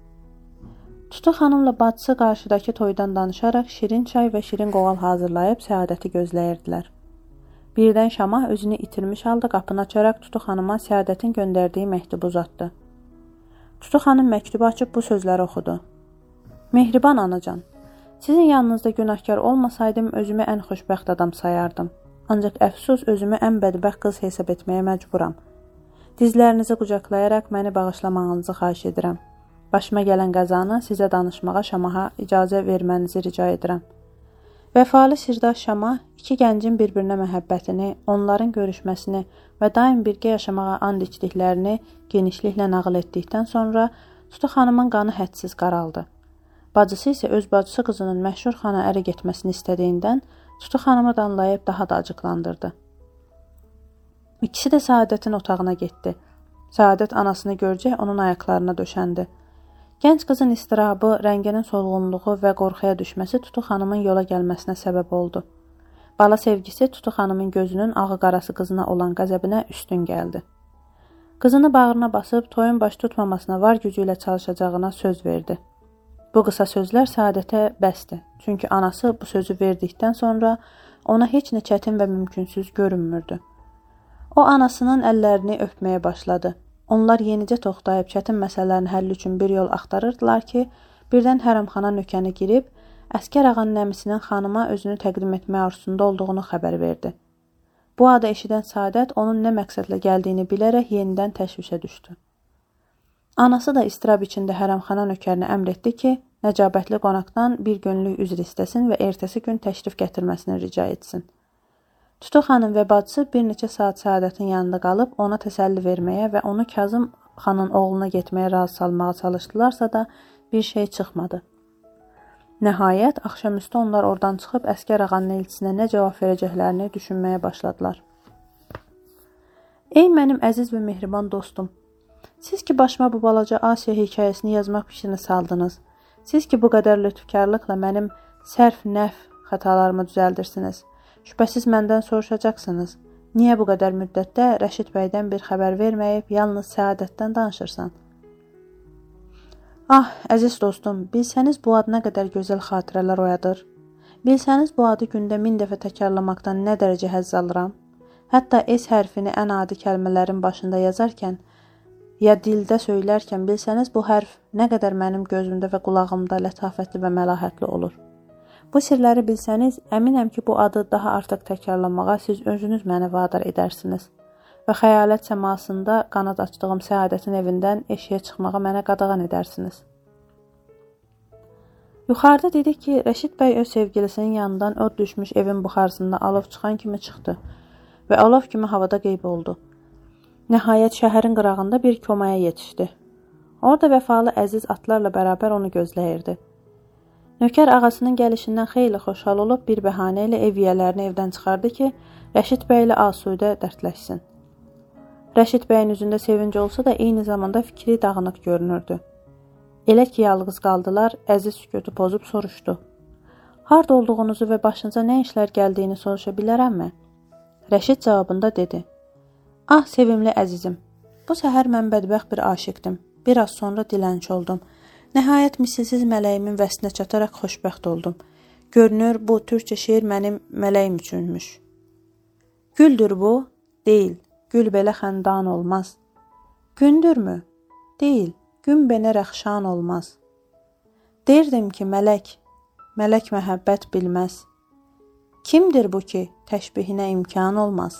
Tutu xanımla bacısı qarşıdakı toydan danışaraq şirin çay və şirin qoğal hazırlayıb səadəti gözləyirdilər. Birdən Şamah özünü itirmiş halda qapını açaraq Tutu xanıma səadətin göndərdiyi məktubu uzatdı. Tutu xanım məktubu açıb bu sözləri oxudu. Mehriban anacan, sizin yanınızda günahkar olmasaydım özümü ən xoşbəxt adam sayardım. Ancaq əfsus özümü ən bədbəxt qız hesab etməyə məcburam. Dizlərinizi qucaqlayaraq məni bağışlamağınızı xahiş edirəm. Başıma gələn qəzanı sizə danışmağa Şamaha icazə vermənizi rica edirəm. Vəfalı sirdaş Şamah iki gəncin bir-birinə məhəbbətini, onların görüşməsini və daim birgə yaşamağa and içdiklərini genişliklə nağıl etdikdən sonra Tutu xanımın qanı hədsiz qaraldı. Bacısı isə öz bacısı qızının məşhur xana ərə getməsini istədiyindən Tutu xanımı danlayıb daha da acıqlandırdı. İkisi də Səadətin otağına getdi. Səadət anasını görcək onun ayaqlarına döşəndi. Gənc qızın istirabı, rənginin solğunluğu və qorxuya düşməsi Tutu xanımın yola gəlməsinə səbəb oldu. Bala sevgisi Tutu xanımın gözünün ağı-qarası qızına olan qəzəbinə üstün gəldi. Qızını bağrına basıb toyun baş tutmamasına var gücü ilə çalışacağına söz verdi. Bu qısa sözlər Səadətə bəsdir. Çünki anası bu sözü verdikdən sonra ona heç nə çətin və mümkünsüz görünmürdü. O anasının əllərini öpməyə başladı. Onlar yenicə toxtayıb çətin məsələlərin həlli üçün bir yol axtarırdılar ki, birdən hərəmxana nökəni girib, Əskər ağanın əmisinin xanıma özünü təqdim etmək arzusunda olduğunu xəbər verdi. Bu adı eşidən Səadət onun nə məqsədlə gəldiyini bilərək yenidən təşvişə düşdü. Anası da istirab içində hərəmxana nökərinə əmr etdi ki, nəcabətli qonaqdan bir günlük üzr istəsin və ertəsi gün təşrif gətirməsini rica etsin. Tutu xanım və bacısı bir neçə saat Səadətin yanında qalıb ona təsəlli verməyə və onu Kazım xanın oğluna getməyə razı salmağa çalışdılarsa da bir şey çıxmadı. Nəhayət, axşamüstü onlar oradan çıxıb Əskər ağanın elçisinə nə cavab verəcəklərini düşünməyə başladılar. Ey mənim əziz və mehriban dostum, siz ki başıma bu balaca Asiya hekayəsini yazmaq fikrini saldınız, siz ki bu qədər lütfkarlıqla mənim sərf, nəf xətalarımı düzəldirsiniz, şübhəsiz məndən soruşacaqsınız, niyə bu qədər müddətdə Rəşid bəydən bir xəbər verməyib, yalnız Səadətdən danışırsan? Ah, əziz dostum, bilsəniz bu ad nə qədər gözəl xatirələr oyadır. Bilsəniz bu adı gündə 1000 dəfə təkrarlamaqdan nə dərəcə həzz alıram. Hətta S hərfini ən adi kəlmələrin başında yazarkən, ya dildə söylərkən bilsəniz bu hərf nə qədər mənim gözümdə və qulağımda lətafətli və məlahətli olur. Bu sirləri bilsəniz, əminəm ki, bu adı daha artıq təkrarlamağa siz özünüz məni vadar edərsiniz. Və xəyalət səmasında qanad açdığım Səadətin evindən eşiyə çıxmağa mənə qadağan edərsiniz. Yuxarıda dedik ki, Rəşid bəy öz sevgilisinin yanından od düşmüş evin buxarısında alov çıxan kimi çıxdı və alov kimi havada qeyb oldu. Nəhayət şəhərin qırağında bir komaya yetişdi. Orada vəfalı əziz atlarla bərabər onu gözləyirdi. Nökər ağasının gəlişindən xeyli xoşhal olub bir bəhanə ilə ev yiyələrini evdən çıxardı ki, Rəşid bəy ilə asudə dərdləşsin. Rəşid bəyin üzündə sevinc olsa da eyni zamanda fikri dağınıq görünürdü. Elə ki, yalğız qaldılar, əziz sükutu pozub soruşdu. Harda olduğunuzu və başınıza nə işlər gəldiyini soruşa bilərəmmi? Rəşid cavabında dedi. Ah, sevimli əzizim, bu səhər mən bədbəxt bir aşiqdim. biraz sonra dilənçi oldum. Nəhayət misilsiz mələyimin vəslinə çataraq xoşbəxt oldum. Görünür, bu türkçə şeir mənim mələyim üçünmüş. Güldür bu? Deyil, gül belə xəndan olmaz. Gündürmü? Deyil, gün belə rəxşan olmaz. Derdim ki, mələk məhəbbət bilməz. Kimdir bu ki, təşbihinə imkan olmaz?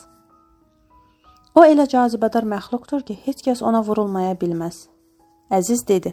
O elə cazibədar məxluqdur ki, heç kəs ona vurulmaya bilməz. Əziz dedi.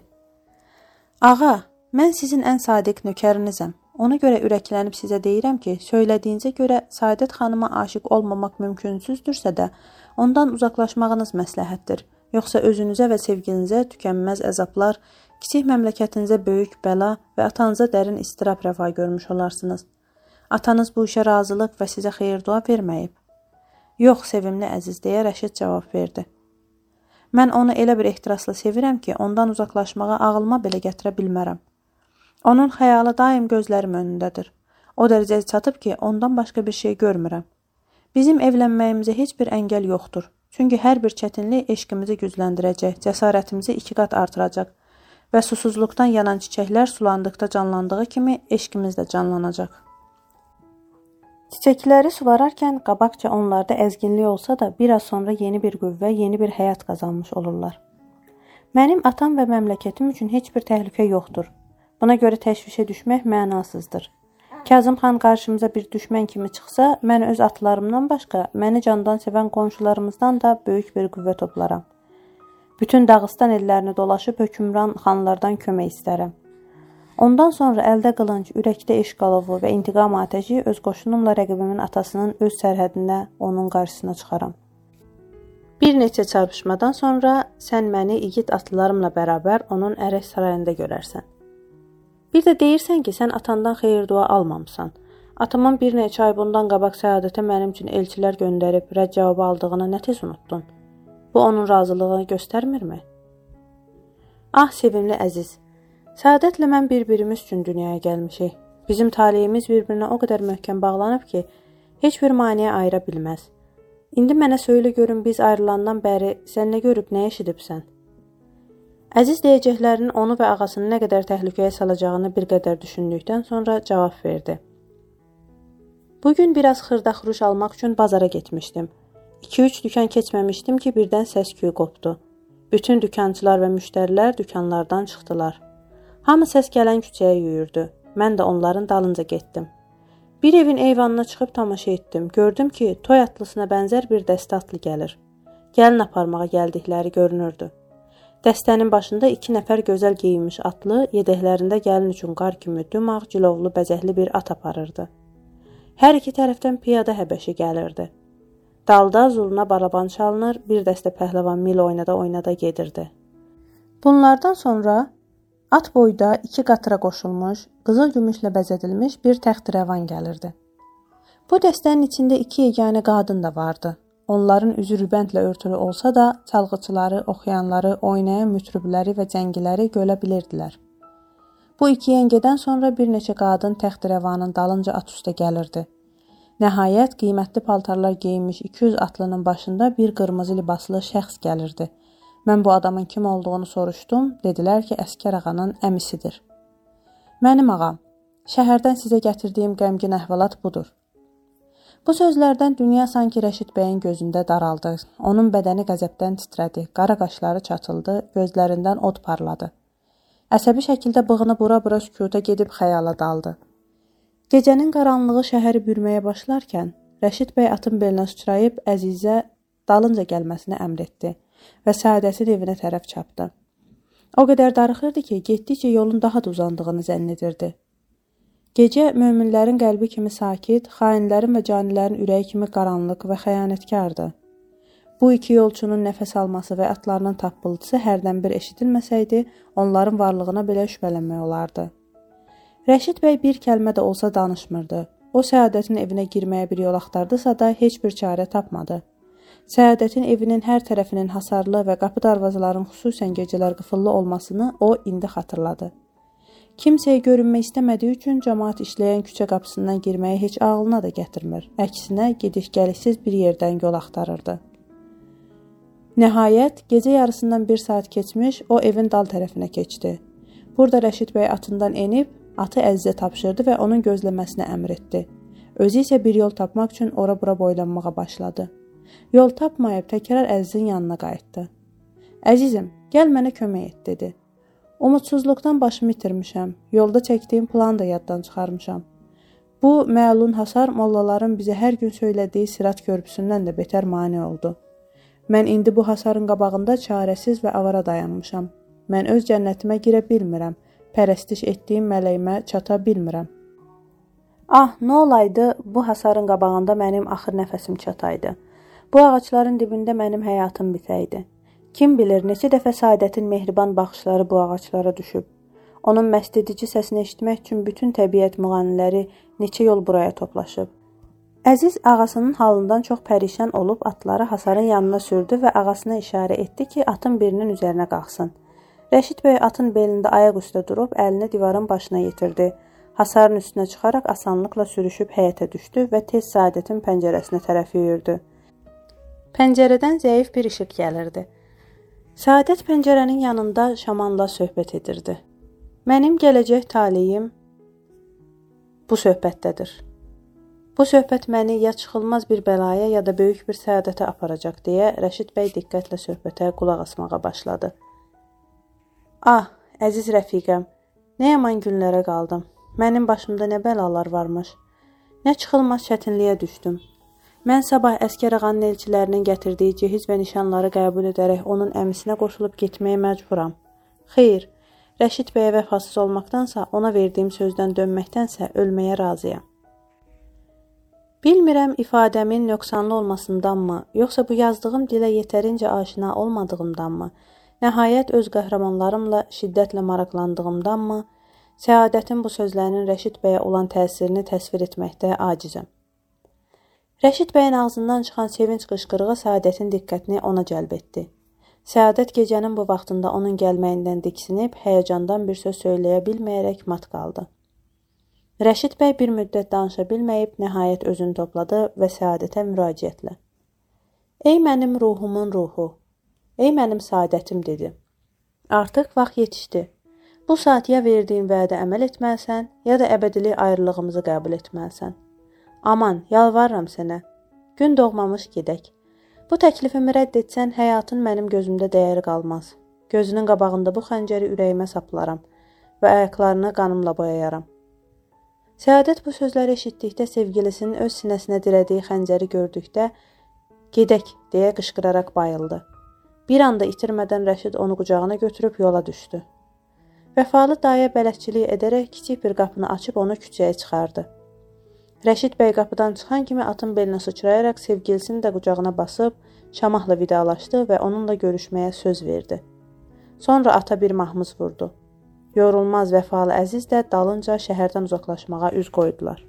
Ağa, mən sizin ən sadiq nökərinizəm. Ona görə ürəklənib sizə deyirəm ki, söylədiyinizə görə Saadət xanıma aşiq olmamaq mümkünsüzdürsə də, ondan uzaqlaşmağınız məsləhətdir. Yoxsa özünüzə və sevgilinizə tükənməz əzablar, kiçik məmləkətinizə böyük bəla və atanıza dərin istirab rəva görmüş olarsınız. Atanız bu işə razılıq və sizə xeyir-dua verməyib. Yox, sevimli əziz, deyə Rəşid cavab verdi. Mən onu elə bir ehtirasla sevirəm ki, ondan uzaqlaşmağa ağlıma belə gətirə bilmərəm. Onun xəyalı daim gözlərim önündədir. O dərəcəyə çatıb ki, ondan başqa bir şey görmürəm. Bizim evlənməyimizə heç bir əngəl yoxdur. Çünki hər bir çətinlik eşqimizi gücləndirəcək, cəsarətimizi 2 qat artıracaq və susuzluqdan yanan çiçəklər sulandıqda canlandığı kimi eşqimiz də canlanacaq. Çiçəkləri suvararkən qabaqca onlarda əzginlik olsa da, biraz sonra yeni bir qüvvə, yeni bir həyat qazanmış olurlar. Mənim atam və məmləkətim üçün heç bir təhlükə yoxdur. Buna görə təşvişə düşmək mənasızdır. Kazım xan qarşımıza bir düşmən kimi çıxsa, mən öz atlarımdan başqa, məni candan sevən qonşularımızdan da böyük bir qüvvə toplaram. Bütün Dağıstan ellərini dolaşıb hökmran xanlardan kömək istərəm. Ondan sonra əldə qılınc, ürəkdə eşq alovu və intiqam atəşi öz qoşunumla rəqibimin atasının öz sərhədində onun qarşısına çıxaram. Bir neçə çarpışmadan sonra sən məni igid atlılarımla bərabər onun ərək sarayında görərsən. Bir də deyirsən ki, sən atandan xeyir-dua almamısan. Atamın bir neçə ay bundan qabaq Səadətə mənim üçün elçilər göndərib rədd cavabı aldığını nə tez unutdun? Bu onun razılığını göstərmirmi? Ah, sevimli əziz, Səadətlə mən bir-birimiz üçün dünyaya gəlmişik. Bizim taleyimiz bir-birinə o qədər möhkəm bağlanıb ki, heç bir maneə ayıra bilməz. İndi mənə söylə görün, biz ayrılandan bəri sən nə görüb, nə eşidibsən? Əziz deyəcəklərinin onu və ağasını nə qədər təhlükəyə salacağını bir qədər düşündükdən sonra cavab verdi. Bugün biraz xırda-xuruş almaq üçün bazara getmişdim. 2-3 dükan keçməmişdim ki, birdən səs-küy qopdu. Bütün dükançılar və müştərilər dükanlardan çıxdılar. Hamı səs gələn küçəyə yüyürdü. Mən də onların dalınca getdim. Bir evin eyvanına çıxıb tamaşa etdim. Gördüm ki, toy atlısına bənzər bir dəstə atlı gəlir. Gəlin aparmağa gəldikləri görünürdü. Dəstənin başında 2 nəfər gözəl geyinmiş atlı, yedəklərində gəlin üçün qar kimi dümağ, cilovlu, bəzəkli bir at aparırdı. Hər iki tərəfdən piyada həbəşi gəlirdi. Dalda zurna baraban çalınır, bir dəstə pəhləvan mil oynada gedirdi. Bunlardan sonra at boyda 2 qatıra qoşulmuş, qızıl gümüşlə bəzədilmiş bir təxt-rəvan gəlirdi. Bu dəstənin içində 2 yeganə qadın da vardı. Onların üzü rübəndlə örtülü olsa da, çalğıçıları, oxuyanları, oynayan mütrübləri və cəngiləri görə bilirdilər. Bu 2 yəngədən sonra bir neçə qadın təxt-rəvanın dalınca at üstə gəlirdi. Nəhayət, qiymətli paltarlar geyinmiş 200 atlının başında bir qırmızı libaslı şəxs gəlirdi. Mən bu adamın kim olduğunu soruşdum, dedilər ki, Əskər ağanın əmisidir. Mənim ağam, şəhərdən sizə gətirdiyim qəmgin əhvalat budur. Bu sözlərdən dünya sanki Rəşid bəyin gözündə daraldı. Onun bədəni qəzəbdən titrədi, qara qaşları çatıldı, gözlərindən od parladı. Əsəbi şəkildə bığını bura-bura sükuta gedib xəyala daldı. Gecənin qaranlığı şəhəri bürməyə başlarkən, Rəşid bəy atın belinə sıçrayıb Əzizə dalınca gəlməsini əmr etdi və Səadətin evinə tərəf çapdı. O qədər darıxırdı ki, getdikcə yolun daha da uzandığını zənn edirdi. Gecə möminlərin qəlbi kimi sakit, xainlərin və canilərin ürəyi kimi qaranlıq və xəyanətkardı. Bu 2 yolçunun nəfəs alması və atlarının tappıltısı hərdən bir eşidilməsəydi, onların varlığına belə şübhələnmək olardı. Rəşid bəy bir kəlmə də olsa danışmırdı. O Səadətin evinə girməyə bir yol axtardısa da heç bir çarə tapmadı. Səadətin evinin hər tərəfinin hasarlı və qapı darvazaların xüsusən gecələr qıfıllı olmasını o indi xatırladı. Kimsəyə görünmək istəmədiyi üçün cəmaət işləyən küçə qapısından girməyi heç ağlına da gətirmir. Əksinə, gediş-gəlişsiz bir yerdən yol axtarırdı. Nəhayət, gecə yarısından bir saat keçmiş, o evin dal tərəfinə keçdi. Burada Rəşid bəy atından enib, atı Əzizə tapşırdı və onun gözləməsinə əmr etdi. Özü isə bir yol tapmaq üçün ora-bura boylanmağa başladı. Yol tapmayıb təkrar Əzizin yanına qayıtdı. Əzizim, gəl mənə kömək et, dedi. Umudsuzluqdan başımı itirmişəm, yolda çəkdiyim planı da yaddan çıxarmışam. Bu məlun hasar mollaların bizə hər gün söylədiyi Sirat körpüsündən də betər mane oldu. Mən indi bu hasarın qabağında çarəsiz və avara dayanmışam. Mən öz cənnətimə girə bilmirəm, pərəstiş etdiyim mələyimə çata bilmirəm. Ah, nə olaydı, bu hasarın qabağında mənim axır nəfəsim çataydı. Bu ağacların dibində mənim həyatım bitəydi. Kim bilir, neçə dəfə Səadətin mehriban baxışları bu ağaclara düşüb. Onun məst edici səsini eşitmək üçün bütün təbiət müğənniləri neçə yol buraya toplaşıb. Əziz ağasının halından çox pərişan olub atları hasarın yanına sürdü və ağasına işarə etdi ki, atın birinin üzərinə qalxsın. Rəşid bəy atın belində ayaq üstə durub, əlini divarın başına yetirdi. Hasarın üstünə çıxaraq asanlıqla sürüşüb həyətə düşdü və tez Səadətin pəncərəsinə tərəf yürüdü. Pəncərədən zəif bir işıq gəlirdi. Səadət pəncərənin yanında şamanla söhbət edirdi. Mənim gələcək taleyim bu söhbətdədir. Bu söhbət məni ya çıxılmaz bir bəlaya, ya da böyük bir səadətə aparacaq, deyə Rəşid bəy diqqətlə söhbətə qulaq asmağa başladı. Ah, əziz rəfiqəm, nə yaman günlərə qaldım. Mənim başımda nə bəlalar varmış. Nə çıxılmaz çətinliyə düşdüm. Mən sabah Əskər ağanın elçilərinin gətirdiyi cehiz və nişanları qəbul edərək onun əmisinə qoşulub getməyə məcburam. Xeyr, Rəşid bəyə vəfasız olmaqdansa, ona verdiyim sözdən dönməkdənsə ölməyə razıyam. Bilmirəm ifadəmin nöqsanlı olmasındanmı, yoxsa bu yazdığım dilə yetərincə aşina olmadığımdanmı, nəhayət öz qəhrəmanlarımla şiddətlə maraqlandığımdanmı, Səadətin bu sözlərinin Rəşid bəyə olan təsirini təsvir etməkdə acizəm. Rəşid bəyin ağzından çıxan sevinç qışqırığı Səadətin diqqətini ona cəlb etdi. Səadət gecənin bu vaxtında onun gəlməyindən diksinib, həyəcandan bir söz söyləyə bilməyərək mat qaldı. Rəşid bəy bir müddət danışa bilməyib, nəhayət özünü topladı və Səadətə müraciətlə. Ey mənim ruhumun ruhu, ey mənim Səadətim, dedi. Artıq vaxt yetişdi. Bu saat ya verdiyin vədə əməl etməlisən, ya da əbədilik ayrılığımızı qəbul etməlisən. Aman, yalvarıram sənə, gün doğmamış gedək. Bu təklifimi rədd etsən, həyatın mənim gözümdə dəyəri qalmaz. Gözünün qabağında bu xəncəri ürəyimə saplaram və ayaqlarını qanımla boyayaram. Səadət bu sözləri eşitdikdə sevgilisinin öz sinəsinə dirədiyi xəncəri gördükdə gedək, deyə qışqıraraq bayıldı. Bir anda itirmədən Rəşid onu qucağına götürüb yola düşdü. Vəfalı daya bələdçilik edərək kiçik bir qapını açıb onu küçəyə çıxardı. Rəşid bəy qapıdan çıxan kimi atın belinə sıçrayaraq sevgilisini də qucağına basıb Şamahla vidalaşdı və onunla görüşməyə söz verdi. Sonra ata bir mahmuz vurdu. Yorulmaz vəfalı Əziz də dalınca şəhərdən uzaqlaşmağa üz qoydular.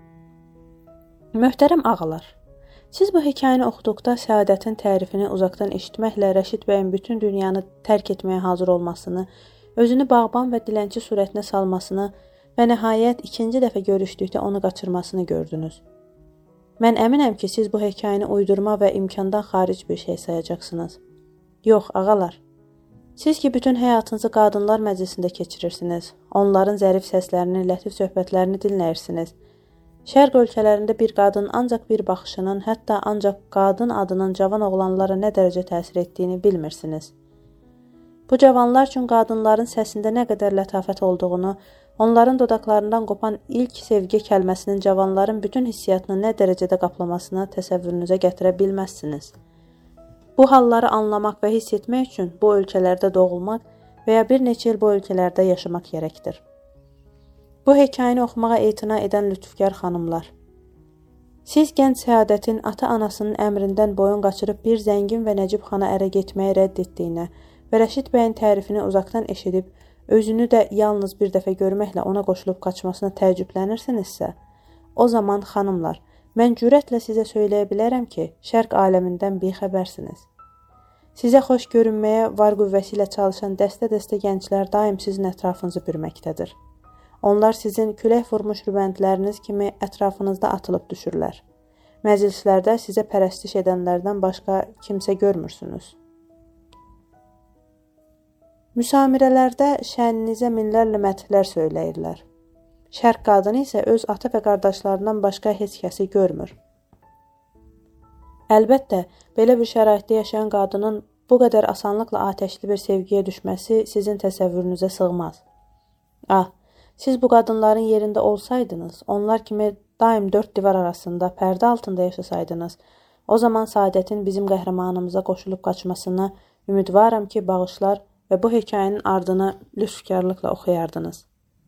Möhtərəm ağalar, siz bu hekayəni oxuduqda Səadətin tərifini uzaqdan eşitməklə Rəşid bəyin bütün dünyanı tərk etməyə hazır olmasını, özünü bağban və dilənçi surətinə salmasını və nəhayət ikinci dəfə görüşdükdə onu qaçırmasını gördünüz. Mən əminəm ki, siz bu hekayəni uydurma və imkandan xaric bir şey sayacaqsınız. Yox, ağalar. Siz ki, bütün həyatınızı qadınlar məclisində keçirirsiniz, onların zərif səslərini, lətif söhbətlərini dinləyirsiniz. Şərq ölkələrində bir qadın ancaq bir baxışının, hətta ancaq qadın adının cavan oğlanlara nə dərəcə təsir etdiyini bilmirsiniz. Bu cavanlar üçün qadınların səsində nə qədər lətafət olduğunu, onların dodaqlarından qopan ilk sevgi kəlməsinin cavanların bütün hissiyatını nə dərəcədə qaplamasını təsəvvürünüzə gətirə bilməzsiniz. Bu halları anlamaq və hiss etmək üçün bu ölkələrdə doğulmaq və ya bir neçə il bu ölkələrdə yaşamaq gərəkdir. Bu hekayəni oxumağa etina edən lütfkar xanımlar. Siz gənc Səadətin ata-anasının əmrindən boyun qaçırıb bir zəngin və Nəcib xana ərə getməyi rədd etdiyinə və Rəşid bəyin tərifini uzaqdan eşidib, özünü də yalnız bir dəfə görməklə ona qoşulub qaçmasına təəccüblənirsinizsə, o zaman xanımlar, mən cürətlə sizə söyləyə bilərəm ki, şərq aləmindən bixəbərsiniz. Sizə xoş görünməyə var qüvvəsi ilə çalışan dəstə-dəstə gənclər daim sizin ətrafınızı bürməkdədir. Onlar sizin külək vurmuş rübəndləriniz kimi ətrafınızda atılıb düşürlər. Məclislərdə sizə pərəstiş edənlərdən başqa kimsə görmürsünüz. Müsamirələrdə şəninizə minlərlə mətlər söyləyirlər. Şərq qadını isə öz ata və qardaşlarından başqa heç kəsi görmür. Əlbəttə, belə bir şəraitdə yaşayan qadının bu qədər asanlıqla atəşli bir sevgiyə düşməsi sizin təsəvvürünüzə sığmaz. Siz bu qadınların yerində olsaydınız, onlar kimi daim dörd divar arasında, pərdə altında yaşasaydınız, o zaman Saadətin bizim qəhrəmanımıza qoşulub qaçmasına ümidvaram ki, bağışlar və bu hekayənin ardını lütfkarlıqla oxuyardınız.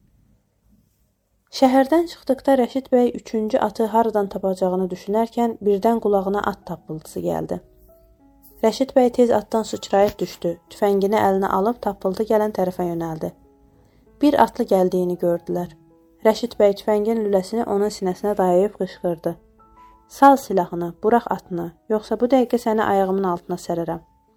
Şəhərdən çıxdıqda Rəşid bəy 3-cü atı haradan tapacağını düşünərkən birdən qulağına at tappıltısı gəldi. Rəşid bəy tez atdan sıçrayıb düşdü, tüfəngini əlinə alıb tappıltı gələn tərəfə yönəldi. Bir atlı gəldiyini gördülər. Rəşid bəy tüfəngin lüləsini onun sinəsinə dayayıb qışqırdı. Sal silahını, burax atını, yoxsa bu dəqiqə səni ayağımın altına sərərəm.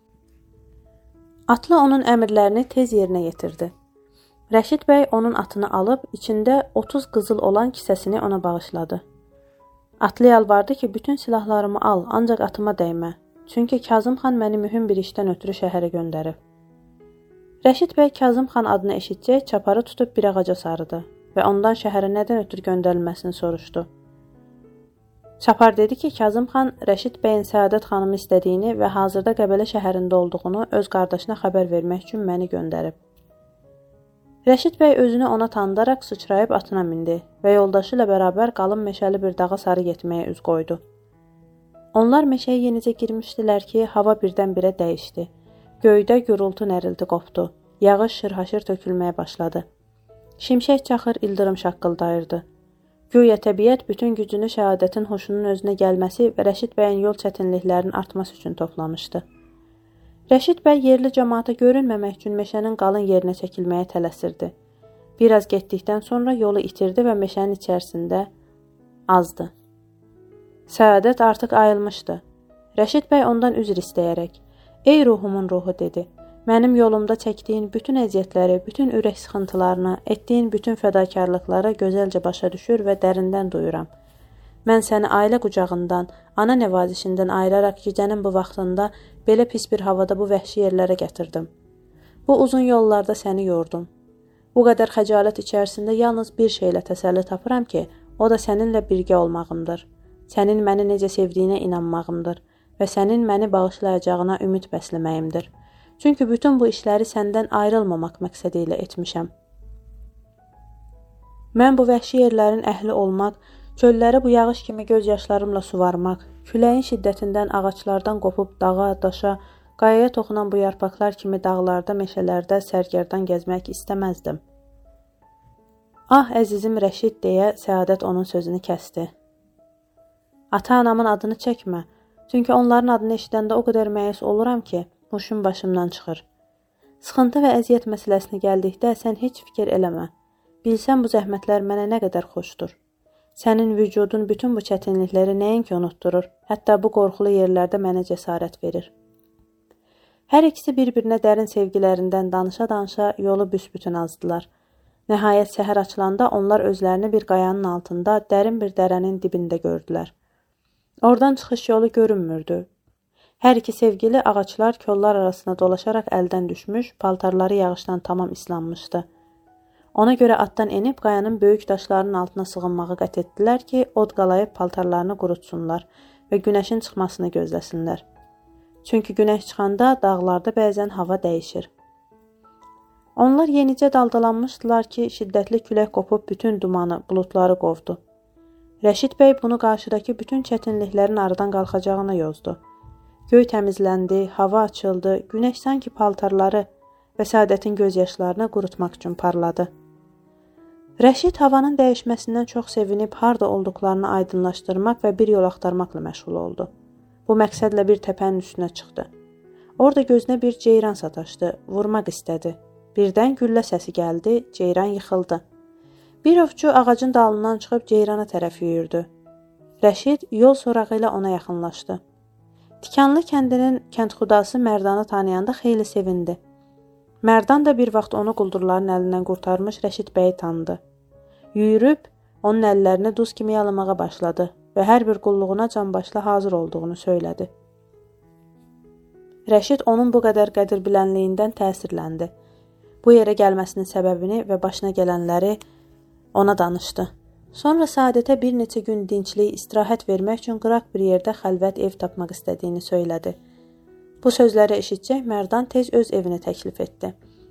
Atlı onun əmrlərini tez yerinə yetirdi. Rəşid bəy onun atını alıb, içində 30 qızıl olan kisəsini ona bağışladı. Atlı yalvardı ki, bütün silahlarımı al, ancaq atıma dəymə. Çünki Kazım xan məni mühüm bir işdən ötürü şəhərə göndərib. Rəşid bəy Kazım xan adını eşitcək, çaparı tutub bir ağaca sarıdı və ondan şəhərə nədən ötürü göndərilməsini soruşdu. Çapar dedi ki, Kazım xan Rəşid bəyin Səadət xanımı istədiyini və hazırda Qəbələ şəhərində olduğunu öz qardaşına xəbər vermək üçün məni göndərib. Rəşid bəy özünü ona tanıdaraq sıçrayıb atına mindi və yoldaşı ilə bərabər qalın meşəli bir dağa sarı getməyə üz qoydu. Onlar meşəyə yenicə girmişdilər ki, hava birdən-birə dəyişdi. Göydə gürultu nərilti qopdu. Yağış şırhaşır tökülməyə başladı. Şimşək çaxır, ildırım şaqqıldayırdı. Güya təbiət bütün gücünü Səadətin huşunun özünə gəlməsi və Rəşid bəyin yol çətinliklərinin artması üçün toplamışdı. Rəşid bəy yerli cəmaata görünməmək üçün meşənin qalın yerinə çəkilməyə tələsirdi. Biraz getdikdən sonra yolu itirdi və meşənin içərisində azdı. Səadət artıq ayılmışdı. Rəşid bəy ondan üzr istəyərək, "Ey ruhumun ruhu," dedi. "Mənim yolumda çəkdiyin bütün əziyyətləri, bütün ürək sıxıntılarını, etdiyin bütün fədakarlıqları gözəlcə başa düşür və dərindən duyuram. Mən səni ailə qucağından, ana nəvazişindən ayıraraq gecənin bu vaxtında belə pis bir havada bu vəhşi yerlərə gətirdim. Bu uzun yollarda səni yordum. Bu qədər xəcalət içərisində yalnız bir şeylə təsəlli tapıram ki, o da səninlə birgə olmağımdır. Sənin məni necə sevdiyinə inanmağımdır və sənin məni bağışlayacağına ümid bəsləməyimdir. Çünki bütün bu işləri səndən ayrılmamaq məqsədi ilə etmişəm. Mən bu vəhşi yerlərin əhli olmaq, çölləri bu yağış kimi göz yaşlarımla suvarmaq, küləyin şiddətindən ağaclardan qopub dağa, daşa, qayaya toxunan bu yarpaqlar kimi dağlarda, meşələrdə sərgərdan gəzmək istəməzdim." Əzizim Rəşid, deyə Səadət onun sözünü kəsdi. "Ata-anamın adını çəkmə, çünki onların adını eşidəndə o qədər məyus oluram ki, huşum başımdan çıxır. Sıxıntı və əziyyət məsələsinə gəldikdə sən heç fikir eləmə. Bilsən bu zəhmətlər mənə nə qədər xoşdur. Sənin vücudun bütün bu çətinlikləri nəinki unutdurur, hətta bu qorxulu yerlərdə mənə cəsarət verir." Hər ikisi bir-birinə dərin sevgilərindən danışa-danışa yolu büsbütün azdılar. Nəhayət səhər açılanda onlar özlərini bir qayanın altında, dərin bir dərənin dibində gördülər. Oradan çıxış yolu görünmürdü. Hər iki sevgili ağaclar, kollar arasında dolaşaraq əldən düşmüş, paltarları yağışdan tamam islanmışdı. Ona görə atdan enib qayanın böyük daşlarının altına sığınmağı qət etdilər ki, od qalayıb paltarlarını qurutsunlar və günəşin çıxmasını gözləsinlər. Çünki günəş çıxanda dağlarda bəzən hava dəyişir. Onlar yenicə daldalanmışdılar ki, şiddətli külək qopub bütün dumanı, buludları qovdu. Rəşid bəy bunu qarşıdakı bütün çətinliklərin aradan qalxacağına yozdu. Göy təmizləndi, hava açıldı, günəş sanki paltarları və Səadətin gözyaşlarını qurutmaq üçün parladı. Rəşid havanın dəyişməsindən çox sevinib harda olduqlarını aydınlaşdırmaq və bir yol axtarmaqla məşğul oldu. Bu məqsədlə bir təpənin üstünə çıxdı. Orada gözünə bir ceyran sataşdı, vurmaq istədi. Birdən güllə səsi gəldi, ceyran yıxıldı. Bir ovçu ağacın dalından çıxıb ceyrana tərəf yüyürdü. Rəşid yol sorağı ilə ona yaxınlaşdı. Tikanlı kəndinin kəndxudası Mərdanı tanıyanda xeyli sevindi. Mərdan da bir vaxt onu quldurların əlindən qurtarmış Rəşid bəyi tanıdı. Yüyürüb, onun əllərini duz kimi yalamağa başladı və hər bir qulluğuna canbaşla hazır olduğunu söylədi. Rəşid onun bu qədər qədir bilənliyindən təsirləndi. Bu yerə gəlməsinin səbəbini və başına gələnləri ona danışdı. Sonra Səadətə bir neçə gün dinclik, istirahət vermək üçün qıraq bir yerdə xəlvət ev tapmaq istədiyini söylədi. Bu sözləri eşitcək Mərdan tez öz evini təklif etdi.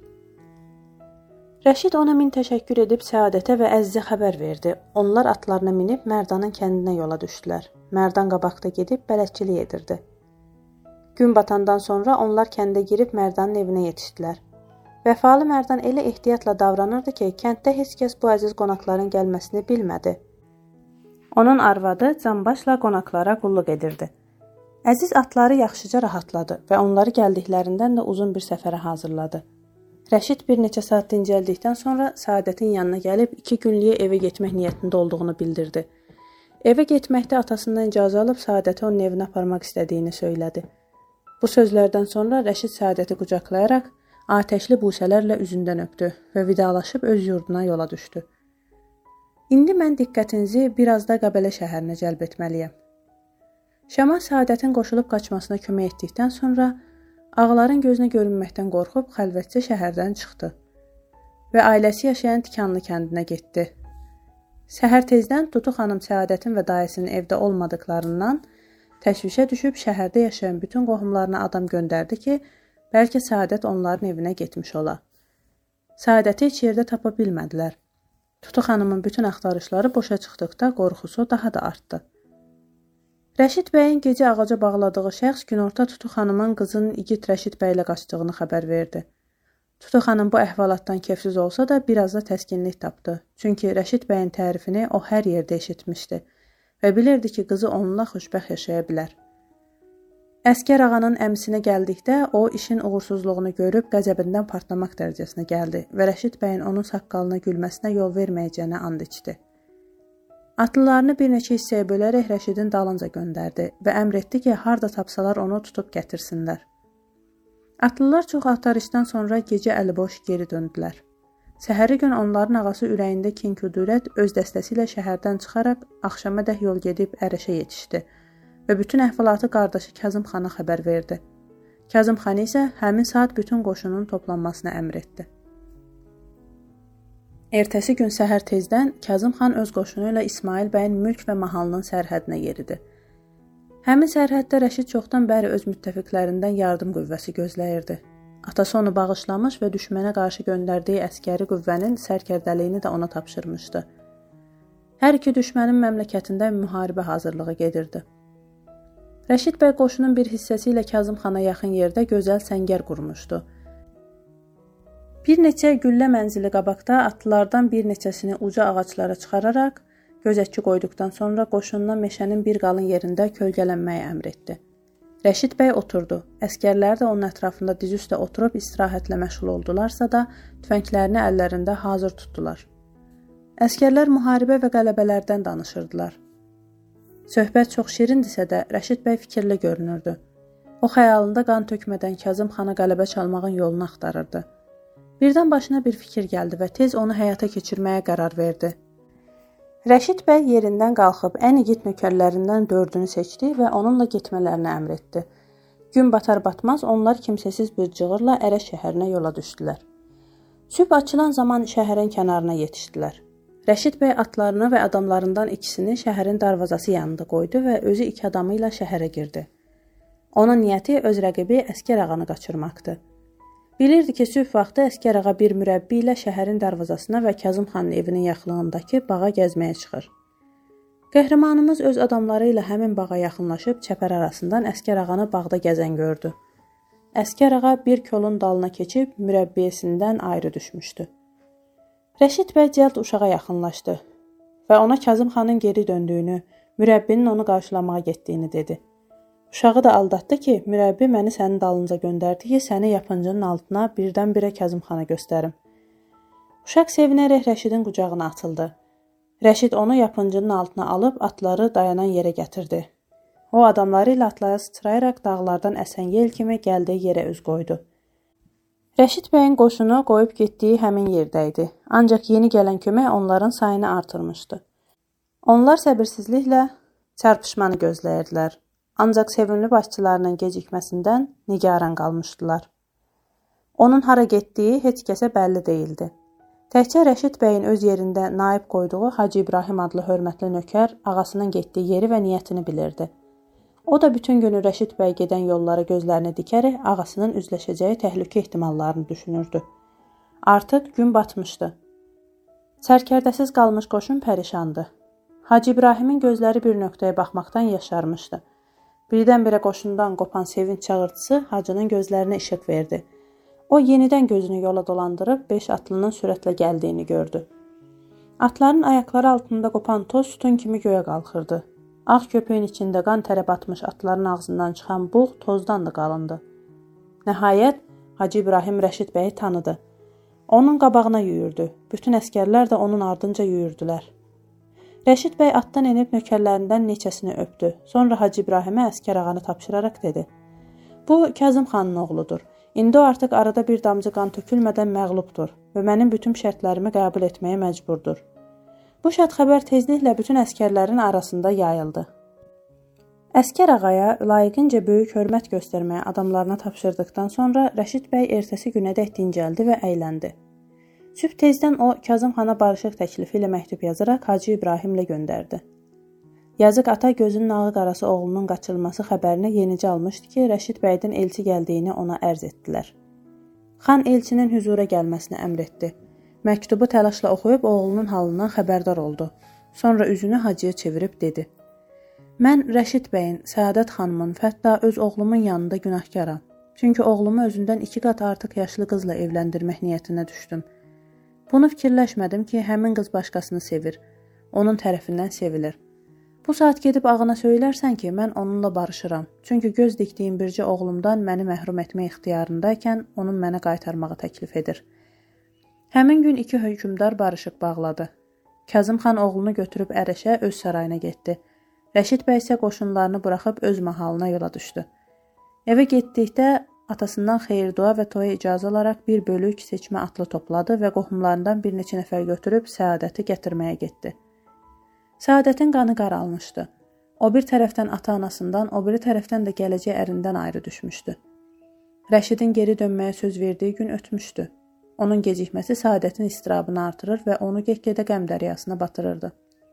Rəşid ona min təşəkkür edib Səadətə və Əzizə xəbər verdi. Onlar atlarına minib Mərdanın kəndinə yola düşdülər. Mərdan qabaqda gedib bələdçilik edirdi. Gün batandan sonra onlar kəndə girib Mərdanın evinə yetişdilər. Vəfalı Mərdan elə ehtiyatla davranırdı ki, kənddə heç kəs bu əziz qonaqların gəlməsini bilmədi. Onun arvadı canbaşla qonaqlara qulluq edirdi. Əziz atları yaxşıca rahatladı və onları gəldiklərindən də uzun bir səfərə hazırladı. Rəşid bir neçə saat dincəldikdən sonra Səadətin yanına gəlib 2 günlüyə evə getmək niyyətində olduğunu bildirdi. Evə getməkdə atasından icazə alıb Səadəti onun evinə aparmaq istədiyini söylədi. Bu sözlərdən sonra Rəşid Səadəti qucaqlayaraq atəşli busələrlə üzündən öpdü və vidalaşıb öz yurduna yola düşdü. İndi mən diqqətinizi biraz da Qəbələ şəhərinə cəlb etməliyəm. Şəmal Səadətin qoşulub qaçmasına kömək etdikdən sonra ağaların gözünə görünməkdən qorxub xəlvətcə şəhərdən çıxdı və ailəsi yaşayan Tikanlı kəndinə getdi. Səhər tezdən Tutu xanım Səadətin və dayısının evdə olmadıqlarından təşvişə düşüb şəhərdə yaşayan bütün qohumlarına adam göndərdi ki, bəlkə Səadət onların evinə getmiş ola. Səadəti heç yerdə tapa bilmədilər. Tutu xanımın bütün axtarışları boşa çıxdıqda qorxusu daha da artdı. Rəşid bəyin gecə ağaca bağladığı şəxs günorta Tutu xanımın qızının igid Rəşid bəylə qaçdığını xəbər verdi. Tutu xanım bu əhvalatdan kefsiz olsa da biraz da təskinlik tapdı. Çünki Rəşid bəyin tərifini o hər yerdə eşitmişdi və bilirdi ki, qızı onunla xoşbəxt yaşaya bilər. Əskər ağanın əmisinə gəldikdə o işin uğursuzluğunu görüb qəzəbindən partlamaq dərəcəsinə gəldi və Rəşid bəyin onun saqqalına gülməsinə yol verməyəcəyinə and içdi. Atlılarını bir neçə hissəyə bölərək Rəşidin dalınca göndərdi və əmr etdi ki, harda tapsalar onu tutub gətirsinlər. Atlılar çox axtarışdan sonra gecə əliboş geri döndülər. Səhəri gün onların ağası ürəyində kin-küdurət öz dəstəsi ilə şəhərdən çıxaraq axşamədək yol gedib Ərəşə yetişdi və bütün əhvalatı qardaşı Kazım xana xəbər verdi. Kazım xan isə həmin saat bütün qoşunun toplanmasına əmr etdi. Ertəsi gün səhər tezdən Kazım xan öz qoşunu ilə İsmail bəyin mülk və mahalının sərhədinə yeridi. Həmin sərhəddə Rəşid çoxdan bəri öz müttəfiqlərindən yardım qüvvəsi gözləyirdi. Atası onu bağışlamış və düşmənə qarşı göndərdiyi əskəri qüvvənin sərkərdəliyini də ona tapşırmışdı. Hər iki düşmənin məmləkətində müharibə hazırlığı gedirdi. Rəşid bəy qoşunun bir hissəsi ilə Kazım xana yaxın yerdə gözəl səngər qurmuşdu. Bir neçə güllə mənzili qabaqda atlılardan bir neçəsini uca ağaclara çıxararaq gözətçi qoyduqdan sonra qoşununa meşənin bir qalın yerində kölgələnməyi əmr etdi. Rəşid bəy oturdu. Əskərlər də onun ətrafında diz üstə oturub istirahətlə məşğul oldularsa da tüfənglərini əllərində hazır tutdular. Əskərlər müharibə və qələbələrdən danışırdılar. Söhbət çox şirindirsə də Rəşid bəy fikirli görünürdü. O xəyalında qan tökmədən Kazım xana qələbə çalmağın yolunu axtarırdı. Birdən başına bir fikir gəldi və tez onu həyata keçirməyə qərar verdi. Rəşid bəy yerindən qalxıb ən igid nökərlərindən 4-ünü seçdi və onunla getmələrini əmr etdi. Gün batar-batmaz onlar kimsəsiz bir cığırla Ərəş şəhərinə yola düşdülər. Sübh açılan zaman şəhərin kənarına yetişdilər. Rəşid bəy atlarını və adamlarından ikisini şəhərin darvazası yanında qoydu və özü 2 adamı ilə şəhərə girdi. Onun niyyəti öz rəqibi Əskər ağanı qaçırmaqdı. Bilirdi ki, sübh vaxtı Əskər ağa bir mürəbbi ilə şəhərin darvazasına və Kazım xanın evinin yaxınlığındakı bağa gəzməyə çıxır. Qəhrəmanımız öz adamları ilə həmin bağa yaxınlaşıb çəpər arasından Əskər ağanı bağda gəzən gördü. Əskər ağa bir kolun dalına keçib mürəbbiyəsindən ayrı düşmüşdü. Rəşid bəy cəld uşağa yaxınlaşdı və ona Kazım xanın geri döndüyünü, mürəbbinin onu qarşılamağa getdiyini dedi. Uşağı da aldatdı ki, mürəbbi məni sənin dalınca göndərdi ki, səni yapıncının altına birdən-birə Kazım xana göstərim. Uşaq sevinərək Rəşidin qucağına atıldı. Rəşid onu yapıncının altına alıb atları dayanan yerə gətirdi. O adamları ilə atlara sıçrayaraq dağlardan əsən yel kimi gəldiyi yerə üz qoydu. Rəşid bəyin qoşunu qoyub getdiyi həmin yerdə idi. Ancaq yeni gələn kömək onların sayını artırmışdı. Onlar səbirsizliklə çarpışmanı gözləyirdilər. Ancaq sevimli başçılarının gecikməsindən nigaran qalmışdılar. Onun hara getdiyi heç kəsə bəlli deyildi. Təkcə Rəşid bəyin öz yerində naib qoyduğu Hacı İbrahim adlı hörmətli nökər ağasının getdiyi yeri və niyyətini bilirdi. O da bütün günü Rəşid bəy gedən yollara gözlərini dikərək ağasının üzləşəcəyi təhlükə ehtimallarını düşünürdü. Artıq gün batmışdı. Sərkərdəsiz qalmış qoşun pərişandı. Hacı İbrahimin gözləri bir nöqtəyə baxmaqdan yaşarmışdı. Birdən-birə qoşundan qopan sevinç çağırtısı Hacının gözlərinə işıq verdi. O yenidən gözünü yola dolandırıb 5 atlının sürətlə gəldiyini gördü. Atların ayaqları altında qopan toz sütun kimi göyə qalxırdı. Ağ köpüyün içində qan tərə batmış atların ağzından çıxan buğ tozdan da qalındı. Nəhayət, Hacı İbrahim Rəşid bəyi tanıdı. Onun qabağına yüyürdü. Bütün əskərlər də onun ardınca yüyürdülər. Rəşid bəy atdan enib nökərlərindən neçəsini öpdü. Sonra Hacı İbrahimə əskər ağanı tapşıraraq dedi. Bu, Kazım xanın oğludur. İndi o artıq arada bir damcı qan tökülmədən məğlubdur və mənim bütün şərtlərimi qəbul etməyə məcburdur. Bu şad xəbər tezliklə bütün əskərlərin arasında yayıldı. Əskər ağaya layiqincə böyük hörmət göstərməyə adamlarına tapşırdıqdan sonra Rəşid bəy ertəsi günədək dincəldi və əyləndi. Sübh tezdən o Kazım xana barışıq təklifi ilə məktub yazaraq Hacı İbrahimlə göndərdi. Yazıq ata gözünün ağı qarası oğlunun qaçırılması xəbərini yenicə almışdı ki, Rəşid bəydən elçi gəldiyini ona ərz etdilər. Xan elçinin hüzura gəlməsini əmr etdi. Məktubu təlaşla oxuyub oğlunun halından xəbərdar oldu. Sonra üzünü Hacıya çevirib dedi. Mən Rəşid bəyin, Səadət xanımın, hətta öz oğlumun yanında günahkaram. Çünki oğlumu özündən 2 qat artıq yaşlı qızla evləndirmək niyyətinə düşdüm. Bunu fikirləşmədim ki, həmin qız başqasını sevir. Onun tərəfindən sevilir. Bu saat gedib ağına söylərsən ki, mən onunla barışıram. Çünki göz dikdiyim bircə oğlumdan məni məhrum etmək ixtiyarındaykən onun mənə qaytarmağı təklif edir. Həmin gün 2 hökümdar barışıq bağladı. Kazım xan oğlunu götürüb Ərəşə öz sarayına getdi. Rəşid bəy isə qoşunlarını buraxıb öz mahalına yola düşdü. Evə getdikdə atasından xeyir-dua və toya icazə alaraq bir bölük seçmə atlı topladı və qohumlarından bir neçə nəfər götürüb Səadəti gətirməyə getdi. Səadətin qanı qaralmışdı. O bir tərəfdən ata-anasından, o biri tərəfdən də gələcək ərindən ayrı düşmüşdü. Rəşidin geri dönməyə söz verdiyi gün ötmüşdü. Onun gecikməsi Səadətin istirabını artırır və onu get-gedə qəm dəryasına batırırdı.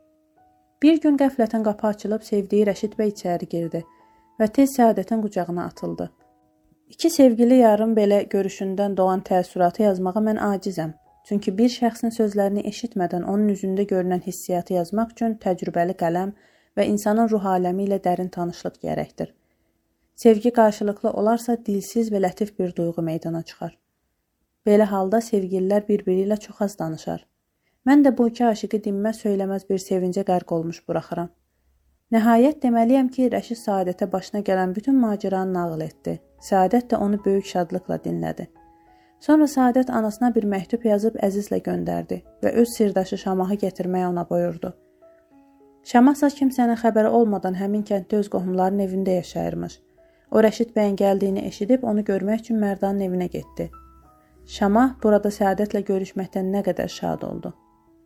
Bir gün qəflətən qapı açılıb sevdiyi Rəşid bəy içəri girdi və tez Səadətin qucağına atıldı. 2 sevgili yarın belə görüşündən doğan təəssüratı yazmağa mən acizəm. Çünki bir şəxsin sözlərini eşitmədən onun üzündə görünən hissiyatı yazmaq üçün təcrübəli qələm və insanın ruh aləmi ilə dərin tanışlıq gərəkdir. Sevgi qarşılıqlı olarsa dilsiz və lətif bir duyğu meydana çıxar. Belə halda sevgililər bir-biri ilə çox az danışar. Mən də bu 2 aşıqı dinməz söyləməz bir sevincə qərq olmuş buraxıram. Nəhayət deməliyəm ki, Rəşid Səadətə başına gələn bütün macəranı nağıl etdi. Səadət də onu böyük şadlıqla dinlədi. Sonra Səadət anasına bir məktub yazıb əzizlə göndərdi və öz sirdaşı Şamahı gətirməyə ona buyurdu. Şamahsa kimsənin xəbəri olmadan həmin kənddə öz qohumların evində yaşayırmış. O Rəşid bəyin gəldiyini eşidib onu görmək üçün Mərdanın evinə getdi. Şamah burada Səadətlə görüşməkdən nə qədər şad oldu.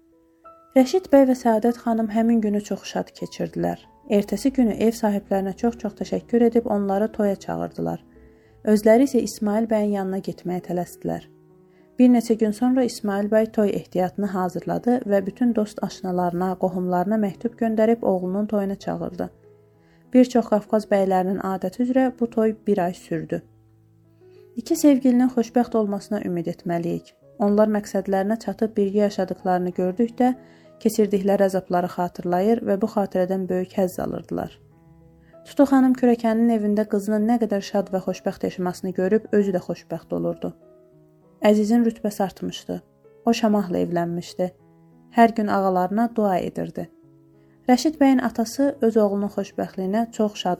Rəşid bəy və Səadət xanım həmin günü çox şad keçirdilər. Ertəsi günü ev sahiblərinə çox-çox təşəkkür edib onları toya çağırdılar. Özləri isə İsmail bəyin yanına getməyə tələsdilər. Bir neçə gün sonra İsmail bəy toy ehtiyatını hazırladı və bütün dost aşnalarına, qohumlarına məktub göndərib oğlunun toyuna çağırdı. Bir çox Qafqaz bəylərinin adəti üzrə bu toy 1 ay sürdü. 2 sevgilinin xoşbəxt olmasına ümid etməliyik. Onlar məqsədlərinə çatıb birgə yaşadıklarını gördükdə keçirdikləri əzabları xatırlayır və bu xatirədən böyük həzz alırdılar. Tutu xanım kürəkənin evində qızının nə qədər şad və xoşbəxt yaşamasını görüb özü də xoşbəxt olurdu. Əzizin rütbəsi artmışdı. O Şamahla evlənmişdi. Hər gün ağalarına dua edirdi. Rəşid bəyin atası öz oğlunun xoşbəxtliyinə çox şad